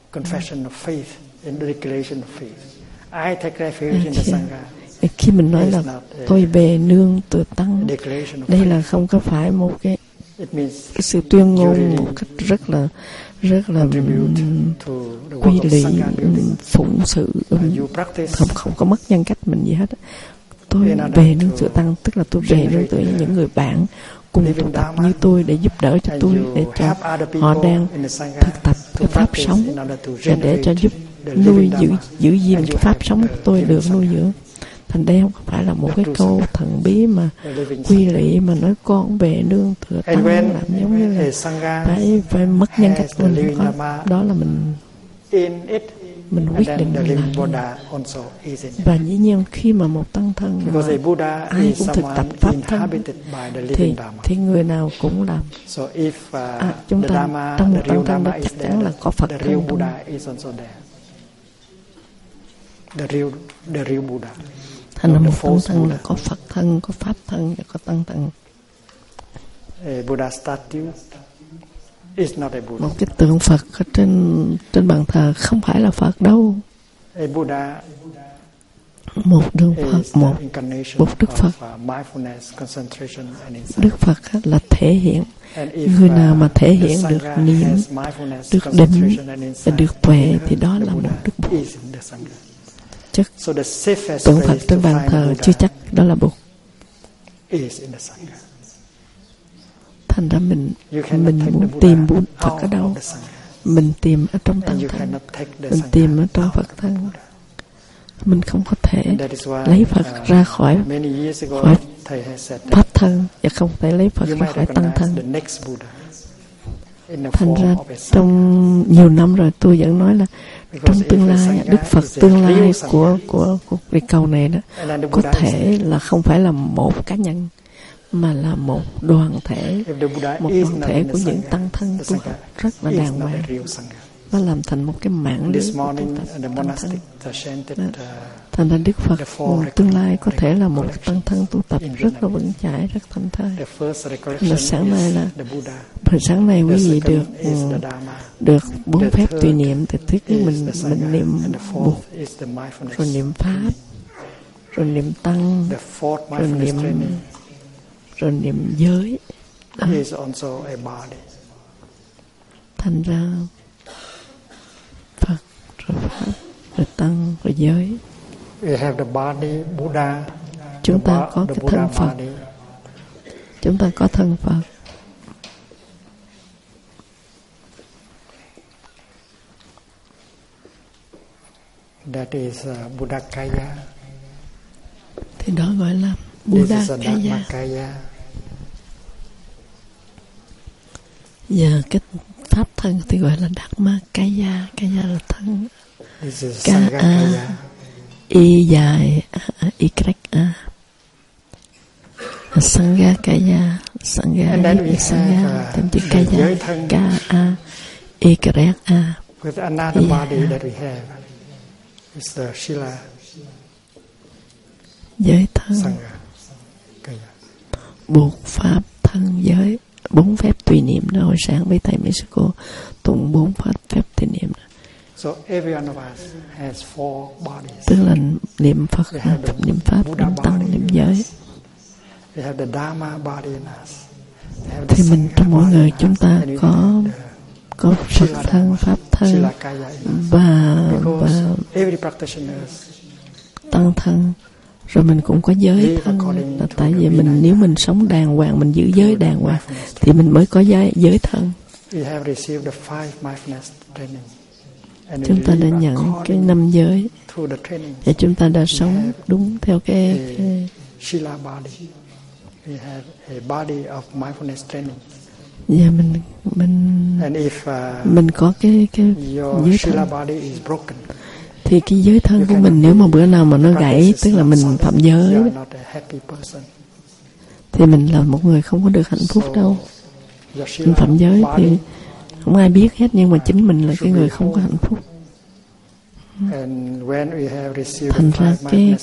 Khi mình nói là tôi về nương tựa tăng, đây là không có phải một cái sự tuyên ngôn một cách rất là quy lỵ, phụng sự, không có mất nhân cách mình gì hết. Tôi về nương tựa tăng, tức là tôi về nương tựa với những người bạn cùng tu tập như tôi, để giúp đỡ cho tôi, để cho họ đang thực tập cái pháp sống, và để cho giúp nuôi giữ gìn cái pháp sống của tôi được nuôi dưỡng. Thành đây không phải là một cái câu thần bí mà quy lỵ mà nói con về nương tựa tăng, làm giống như là phải mất nhân cách của mình. Không có. Đó là mình quyết định mình làm. Và dĩ nhiên khi mà một tăng thân mà ai cũng thực tập pháp thân, thì người nào cũng làm. Chúng ta trong một tăng thân đó chắc chắn là có Phật thân. Thành ra một tăng thân là có Phật thân, có Pháp thân và có tăng thân. Một cái tượng Phật ở trên bàn thờ không phải là Phật đâu. Một Đức Phật, Đức Phật là thể hiện. Người nào mà thể hiện được niệm, được định và được tuệ, thì đó là một Đức Bụt. Chắc tượng Phật trên bàn thờ chưa chắc đó là Bụt. Thành ra mình muốn tìm Bụt Phật ở đâu? Mình tìm ở trong tăng thân, mình tìm ở trong Phật thân. Mình không có thể lấy Phật ra khỏi Pháp thân, và không thể lấy Phật ra khỏi tăng thân. Thành ra trong nhiều năm rồi tôi vẫn nói là trong tương lai, Đức Phật tương lai của địa cầu này đó, có thể là không phải là một cá nhân, mà là một đoàn thể của những tăng thân tu tập rất là đàng hoàng. Nó làm thành một cái mạng lưới tu tập tăng thân. Thành ra Đức Phật tương lai có thể là một tăng thân tu tập rất là vững chãi, rất thanh thơi. Là sáng nay quý vị được 4 phép tùy niệm. Thì thứ nhất mình niệm Bụt, rồi niệm Pháp, rồi niệm Tăng, rồi niệm giới. Thành ra Phật, rồi Pháp, rồi Tăng, rồi giới. Chúng ta có cái thân Phật. Chúng ta có thân Phật. That is Buddhakaya. Thì đó gọi là Buddhakaya. Và cái pháp thân thì gọi là Dhammakaya. Kaya là thân. K-A Y dài Y A. Sanghakaya. Sangha thêm chữ Kaya. K-A Y A. With another body that we have, it's the Shila. Giới thân. Buộc pháp thân giới. 4 phép tùy niệm đó. Hồi sáng với thầy Mexico tụng 4 phép tùy niệm đó. So every one of us has 4 bodies. Tức là niệm Phật, niệm Pháp, niệm Tăng, niệm giới. We have the Dharma body in us. Thì mình trong mỗi người chúng ta có Phật thân, Pháp thân và Tăng thân. Rồi mình cũng có giới thân. Là tại vì nếu mình sống đàng hoàng, mình giữ giới đàng hoàng thì mình mới có giới thân. Chúng ta đã nhận cái 5 giới và chúng ta đã sống đúng theo cái Shila body. We have a body of mindfulness training. Và mình có cái giới thân. Thì cái giới thân của mình nếu mà bữa nào mà nó gãy, tức là mình phạm giới, thì mình là một người không có được hạnh phúc đâu. Mình phạm giới thì không ai biết hết, nhưng mà chính mình là cái người không có hạnh phúc. Thành ra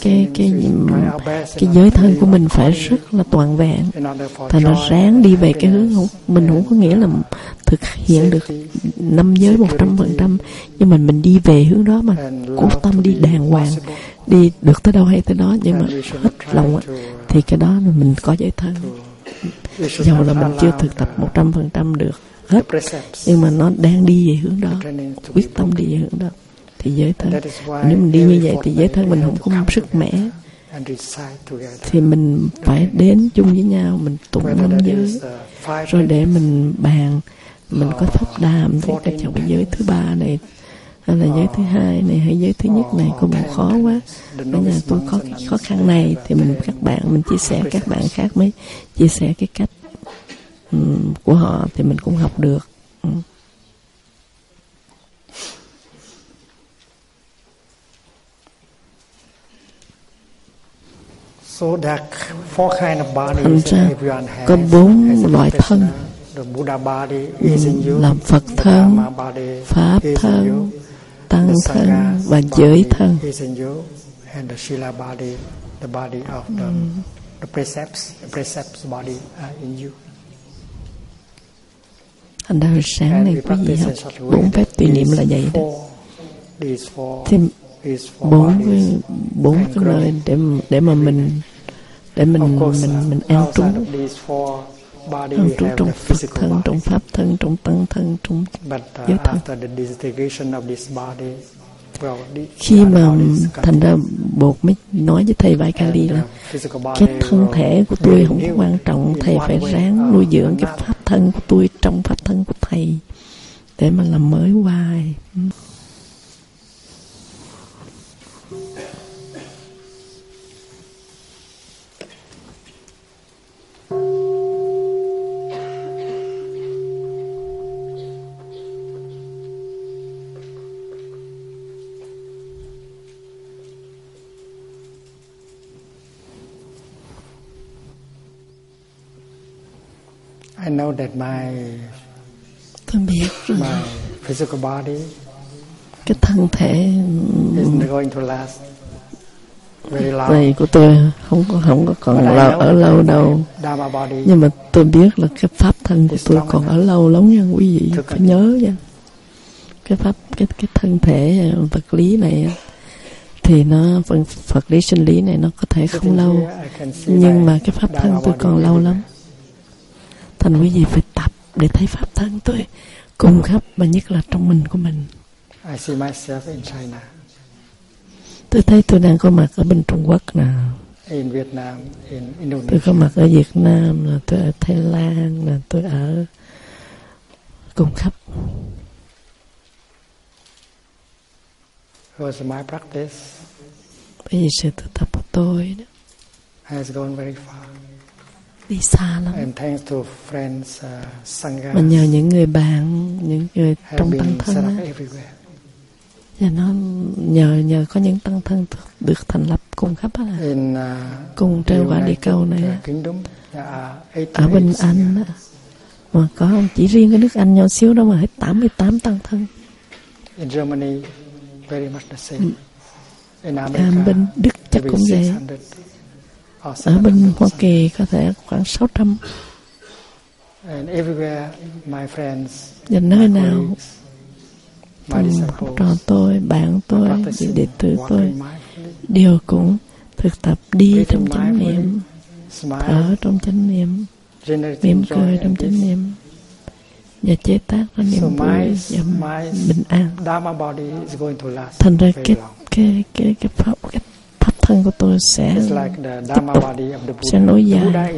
cái giới thân của mình phải rất là toàn vẹn. Thành ra ráng đi về cái hướng mình không có nghĩa là thực hiện được 5 giới 100%, nhưng mà mình đi về hướng đó mà cố tâm đi đàng hoàng, đi được tới đâu hay tới đó, nhưng mà hết lòng thì cái đó là mình có giới thân. Dầu là mình chưa thực tập 100% được hết, nhưng mà nó đang đi về hướng đó, quyết tâm đi về hướng đó. Thì giới thân, nếu mình đi như vậy thì giới thân mình không có sức mẻ, thì mình phải đến chung với nhau, mình tụng 5 giới, rồi để mình bàn, mình có pháp đàm thì các cháu cái giới thứ 3 này, hay là giới thứ 2 này, hay giới thứ nhất này có một khó quá, ở nhà tôi có cái khó khăn này, thì mình chia sẻ, các bạn khác mới chia sẻ cái cách của họ, thì mình cũng học được. Thành ra có 4 loại thân, làm Phật thân, Pháp thân, Tăng thân và giới thân. Thành ra sáng nay quý vị học 4 phép tùy niệm là vậy đó. Thì 4 cái nơi để mà mình an trú trong Phật thân, trong Pháp thân, trong Tăng thân, trong giới thân. Khi mà thành ra Bột mới nói với thầy Vaikali là cái thân thể của tôi không có quan trọng, thầy phải ráng nuôi dưỡng cái Pháp thân của tôi trong Pháp thân của thầy để mà làm mới hoài. I know that tôi biết rồi. My physical body cái thân thể going to last very long. Này của tôi không có còn ở lâu đâu. Nhưng mà tôi biết là cái pháp thân của tôi còn ở lâu lắm nha quý vị, phải nhớ nha. Cái thân thể vật lý này thì nó vật lý sinh lý này nó có thể không lâu, nhưng mà cái pháp thân tôi còn lâu lắm. Thành quý vị phải tập để thấy pháp thân tôi cùng khắp, và nhất là trong mình của mình. Tôi thấy tôi đang có mặt ở bên Trung Quốc nè, tôi có mặt ở Việt Nam nè, tôi ở Thái Lan nè, tôi ở cùng khắp. Because my practice bởi vì sự thực tập của tôi đó has gone very far. Đi xa lắm. And thanks to friends, Sangha mà nhờ những người bạn, những người trong tăng thân đó, và nó nhờ có những tăng thân được thành lập cùng khắp đó cùng trên quả địa cầu này ở bên Anh đó. Mà có không chỉ riêng cái nước Anh nhỏ xíu đâu mà hết 88 tăng thân. In Germany, very much the same. Bên Đức chắc cũng vậy. Ở bên Hoa Kỳ có thể khoảng 600. And everywhere, my friends, và nơi nào học trò tôi, bạn tôi, vị đệ tử tôi đều cũng thực tập đi trong chánh niệm, thở trong chánh niệm, mỉm cười trong chánh niệm và chế tác ra niềm vui và bình an. Thành ra cái pháp thân của tôi sẽ tiếp tục sẽ nối dài.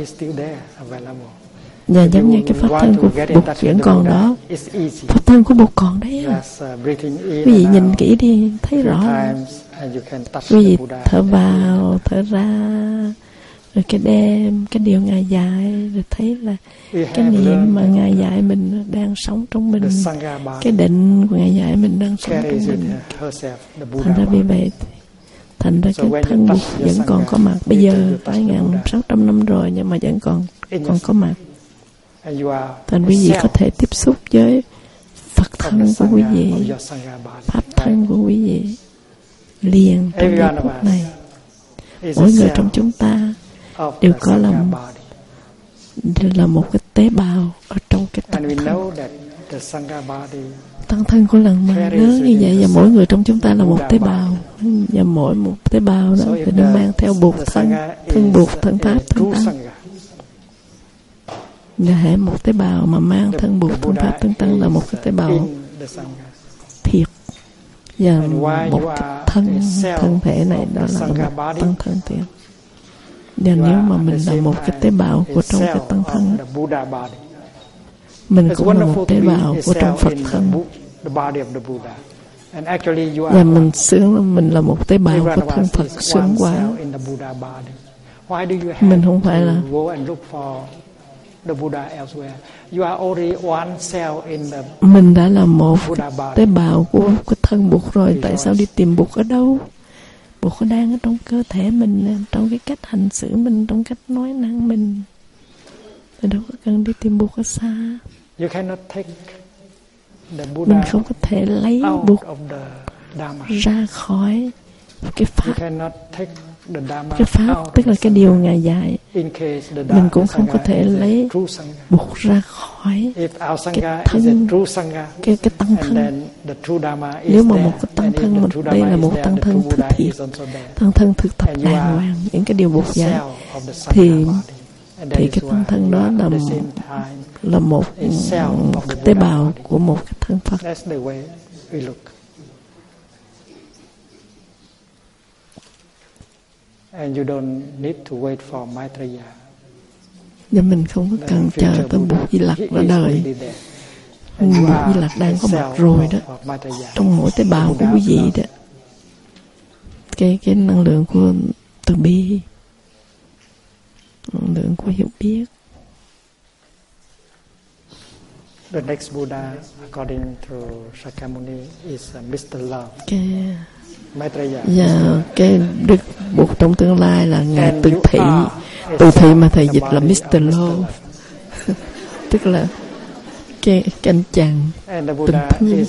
Và giống như cái pháp thân của Bụt vẫn còn đó. Pháp thân của Bụt còn đấy à. Quý vị nhìn kỹ đi thấy rõ. Quý vị thở vào, thở ra, rồi cái đêm, cái điều Ngài dạy, rồi thấy là cái niệm mà Ngài dạy mình đang sống trong mình, cái định của Ngài dạy mình đang sống trong mình. Thành ra vì vậy, thành ra cái thân Bụt vẫn còn có mặt. Bây giờ 2.600 năm rồi nhưng mà vẫn còn có mặt. Thành quý vị có thể tiếp xúc với Phật thân của quý vị, Pháp thân của quý vị liền trong giây phút này. Mỗi người trong chúng ta đều có là một cái tế bào ở trong cái tăng thân. Tăng thân của lần mà lớn như vậy, và mỗi người trong chúng ta là một tế bào, và mỗi một tế bào đó thì nó mang theo Bụt thân, thân Bụt, thân Pháp, thân Tăng. Và hệ một tế bào mà mang thân Bụt, thân Pháp, thân Tăng là một cái tế bào thiệt. Và một cái thân thể này đó là một tăng thân thiệt. Và nếu mà mình là một cái tế bào của trong cái tăng thân, mình cũng là một tế bào của trong Phật thân. Và mình là một tế bào của thân Phật sướng quá. Mình không phải là mình đã là một tế bào của thân Bụt rồi. Tại sao đi tìm Bụt ở đâu? Bụt có đang ở trong cơ thể mình, trong cái cách hành xử mình, trong cách nói năng mình. Thì đâu có cần đi tìm Bụt ở xa. Mình không có thể lấy Bụt ra khỏi cái Pháp. Cái Pháp tức là cái điều Ngài dạy. Mình cũng không có thể lấy Bụt ra khỏi cái thân, cái tăng thân. Nếu mà một cái tăng thân, đây là một tăng thân thực thiện, tăng thân thực tập đàng hoàng những cái điều Bụt dạy, thì cái tăng thân đó là một cái tế bào của một cái thân Phật. And you don't need to wait for Maitreya. Và mình không có cần chờ tới Bụt Di Lặc ra đời. Bụt Di Lặc đang có mặt rồi đó, trong mỗi tế bào của quý vị đó. Cái năng lượng của từ bi, năng lượng của hiểu biết. The next Buddha, according to Shakyamuni, is Mr. Love. Và cái Đức Bụt trong tương lai là Ngài Từ Thị. Từ Thị mà thầy dịch là Mr. Love. Tức là cái anh chàng tình thương.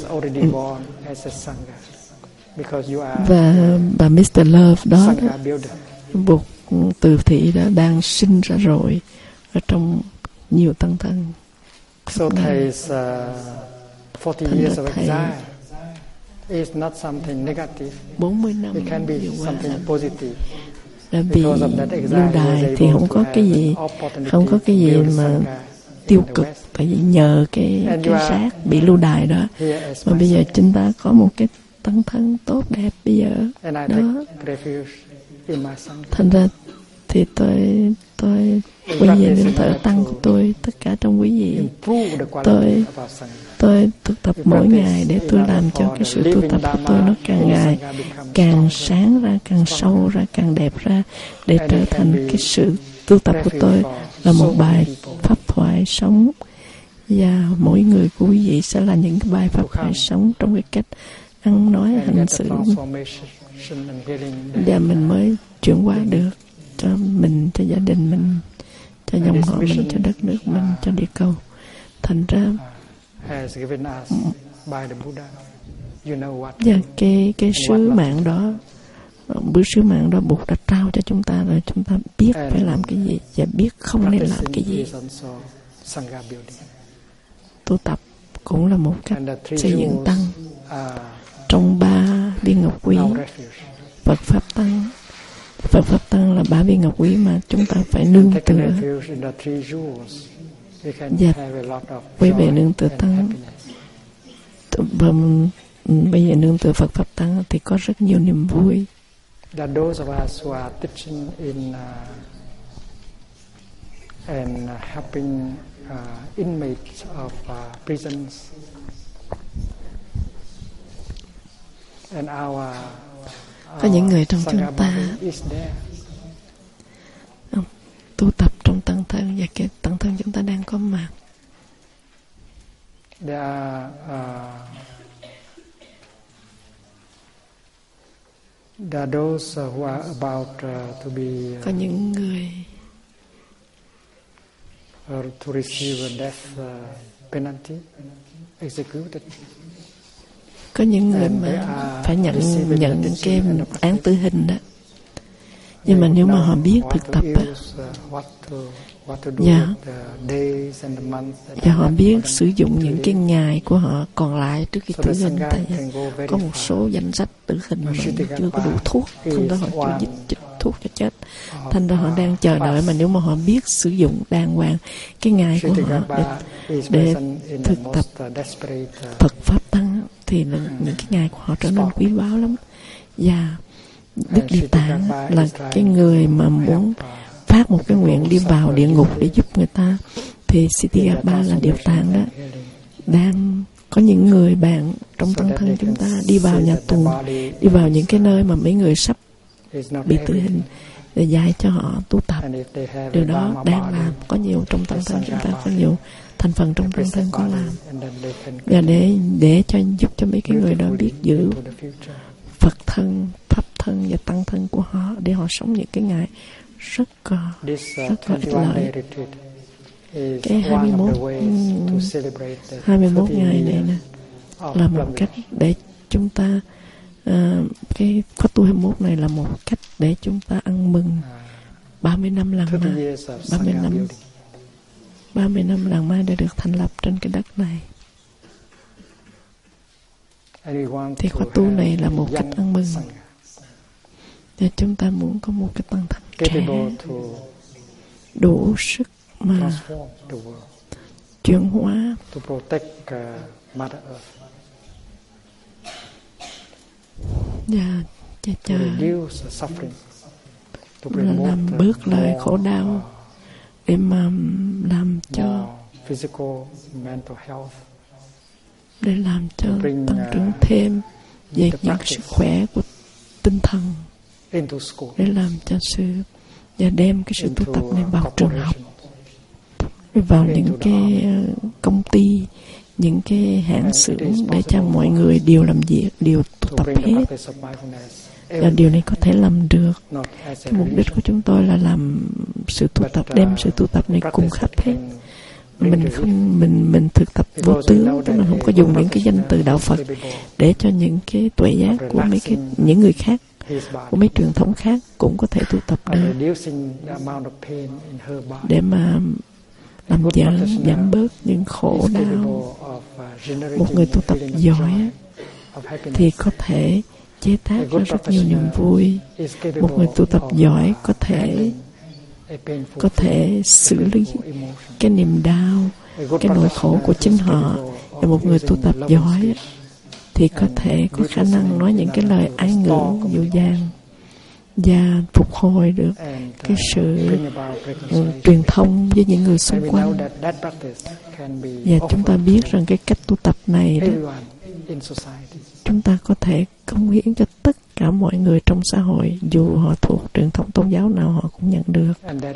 Và Mr. Love đó, Bụt Từ Thị đã đang sinh ra rồi ở trong nhiều tăng thân. So they's 40 years of exile. It's not something negative. 40 năm it can be something positive. Đã bị lưu đày thì không có cái gì mà tiêu cực, tại vì nhờ cái rác bị lưu đày đó mà bây giờ chúng ta có một cái tăng thân tốt đẹp bây giờ đó. Thành ra thì tôi quy về niệm thở tăng của tôi, tất cả trong quý vị. Tôi tu tập mỗi ngày để tôi làm cho cái sự tu tập của tôi nó càng ngày càng sáng ra, càng sâu ra, càng đẹp ra, để trở thành cái sự tu tập của tôi là một bài pháp thoại sống. Và mỗi người của quý vị sẽ là những cái bài pháp thoại sống trong cái cách ăn nói hành xử, và mình mới chuyển hóa được cho mình, cho gia đình mình, cho dòng họ mình, cho đất nước mình, cho địa cầu. Thành ra và cái sứ mạng đó, bữa sứ mạng đó Bụt đã trao cho chúng ta rồi, chúng ta biết phải làm cái gì và biết không nên làm cái gì. Tu tập cũng là một cách xây dựng tăng. Trong 3 viên ngọc quý, Phật Pháp Tăng là 3 viên ngọc quý mà chúng ta phải nương tựa. Và quay về nương tựa Tăng, bây giờ nương tựa Phật Pháp Tăng thì có rất nhiều niềm vui. Inmates of prisons and có những người trong chúng ta tu tập trong tăng thân, và cái tăng thân chúng ta đang có mặt. There are those who are about to be có những người to receive a death penalty, executed. Có những người mà phải nhận cái án tử hình đó. Nhưng mà nếu mà họ biết thực tập và họ biết sử dụng những cái ngày của họ còn lại trước khi tử hình, tại vì có một số danh sách tử hình mà chưa có đủ thuốc, không đó họ chưa chích thuốc cho chết, thành ra họ đang chờ đợi. Mà nếu mà họ biết sử dụng đàng hoàng cái ngày của họ để thực tập Phật Pháp Tăng thì những cái ngày của họ trở nên quý báu lắm. Và Đức Địa Tạng là cái người mà muốn phát một cái nguyện đi vào địa ngục để giúp người ta, thì Ksitigarbha là Địa Tạng đó đang có những người bạn trong tăng thân chúng ta đi vào nhà tù, đi vào những cái nơi mà mấy người sắp bị tử hình để dạy cho họ tu tập. Điều đó đang làm, có nhiều trong tăng thân chúng ta, có nhiều thành phần trong tăng thân có làm, và để cho giúp cho mấy cái người đó biết giữ Phật thân, Pháp thân và tăng thân của họ, để họ sống những cái ngày rất là ích lợi. Cái 21 ngày này nè là một cách để chúng ta cái khóa tu 21 này là một cách để chúng ta ăn mừng 30 năm làng ma, 30 năm làng ma đã được thành lập trên cái đất này. Thì khóa tu này là một cách ăn mừng, và chúng ta muốn có một cái tăng thân trẻ đủ sức mà chuyển hóa và làm bớt lời khổ đau, để mà làm cho tăng trưởng thêm về những sức khỏe của tinh thần, để làm cho và đem cái sự tu tập này vào trường học, vào những cái công ty, những cái hãng xưởng, để cho mọi người đều làm việc, đều tu tập hết. Và điều này có thể làm được. Cái mục đích của chúng tôi là làm sự tu tập, đem sự tu tập này cùng khắp hết. Mình thực tập vô tướng, tức là không có dùng những cái danh từ đạo Phật để cho những cái tuệ giác của những người khác, của mấy truyền thống khác cũng có thể tu tập được, để mà làm giảm bớt những khổ đau. Một người tu tập giỏi thì có thể chế tác ra rất nhiều niềm vui. Một người tu tập giỏi có thể xử lý cái niềm đau, cái nỗi khổ của chính họ. Và một người tu tập giỏi thì có thể có khả năng nói những cái lời ái ngữ dịu dàng. và phục hồi được cái sự truyền thông với những người xung quanh. Và chúng ta biết rằng cái cách tu tập này đó, chúng ta có thể cống hiến cho tất cả mọi người trong xã hội, dù họ thuộc truyền thống tôn giáo nào họ cũng nhận được.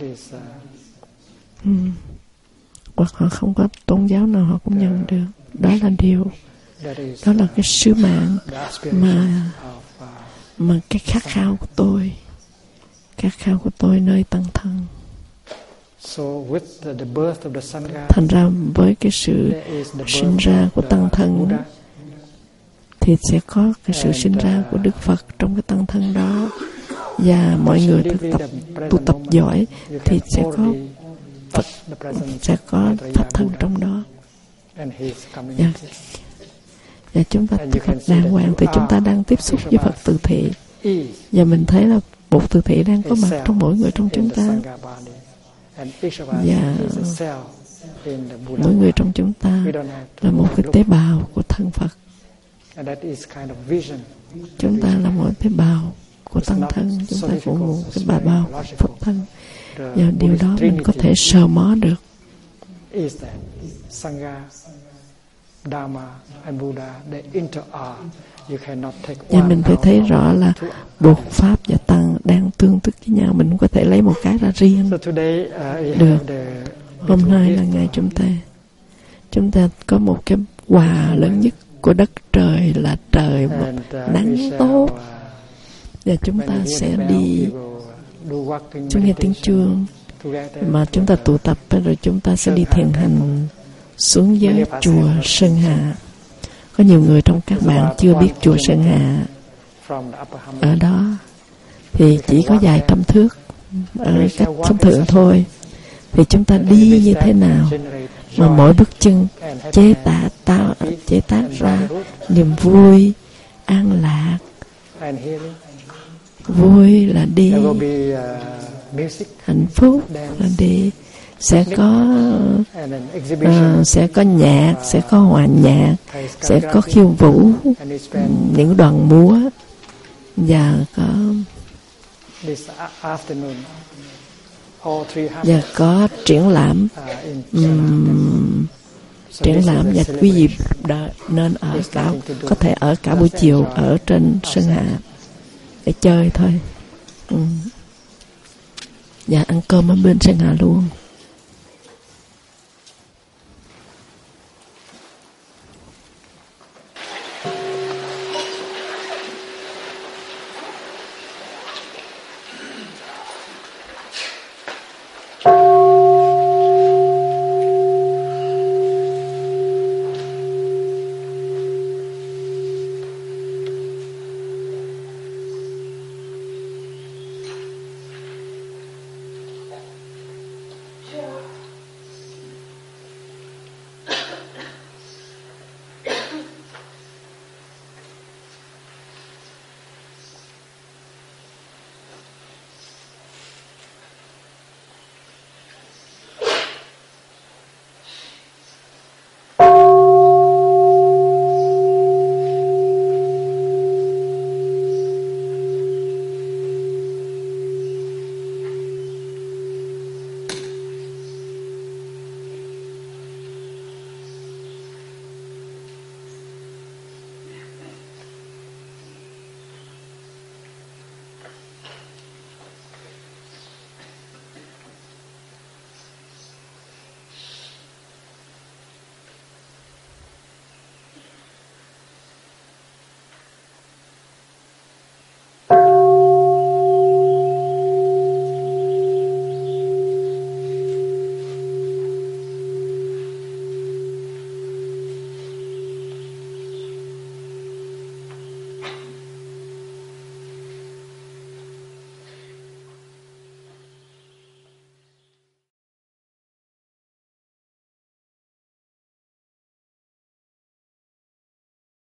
Hoặc họ không có tôn giáo nào họ cũng nhận được. Đó là cái sứ mạng mà cái khát khao của tôi nơi Tăng Thân. Thành ra với cái sự sinh ra của Tăng Thân thì sẽ có cái sự sinh ra của Đức Phật trong cái Tăng Thân đó, và mọi người tu tập giỏi thì sẽ có Pháp Thân trong đó. Và chúng ta thực hành đàng hoàng thì chúng ta đang tiếp xúc với Phật từ thị, và mình thấy là một từ thị đang có mặt trong mỗi người trong chúng ta, và mỗi người trong chúng ta là một cái tế bào của thân Phật. Chúng ta là một tế bào của Tăng Thân, chúng ta cũng một cái tế bào của Phật Thân, và điều đó mình có thể sờ mó được. Và mình phải thấy rõ là Bột Pháp và Tăng đang tương tức với nhau, mình không có thể lấy một cái ra riêng được. Hôm nay là ngày chúng ta có một cái quà lớn nhất của đất trời là trời nắng tốt, và chúng ta sẽ đi, chúng nghe tiếng chuông mà chúng ta tụ tập, rồi chúng ta sẽ đi thiền hành xuống dưới chùa Sơn Hà. Có nhiều người trong các bạn chưa biết chùa Sơn Hà. Ở đó thì chỉ có vài trăm thước ở cách thông thượng thôi. Thì chúng ta đi như thế nào mà mỗi bước chân chế tác ra niềm vui, an lạc. Vui là đi, hạnh phúc là đi. Sẽ có nhạc, sẽ có hòa nhạc, sẽ có khiêu vũ, những đoàn múa, và có triển lãm. Và quý vị nên có thể ở cả buổi chiều ở trên Sơn Hà để chơi thôi, và ăn cơm ở bên Sơn Hà luôn.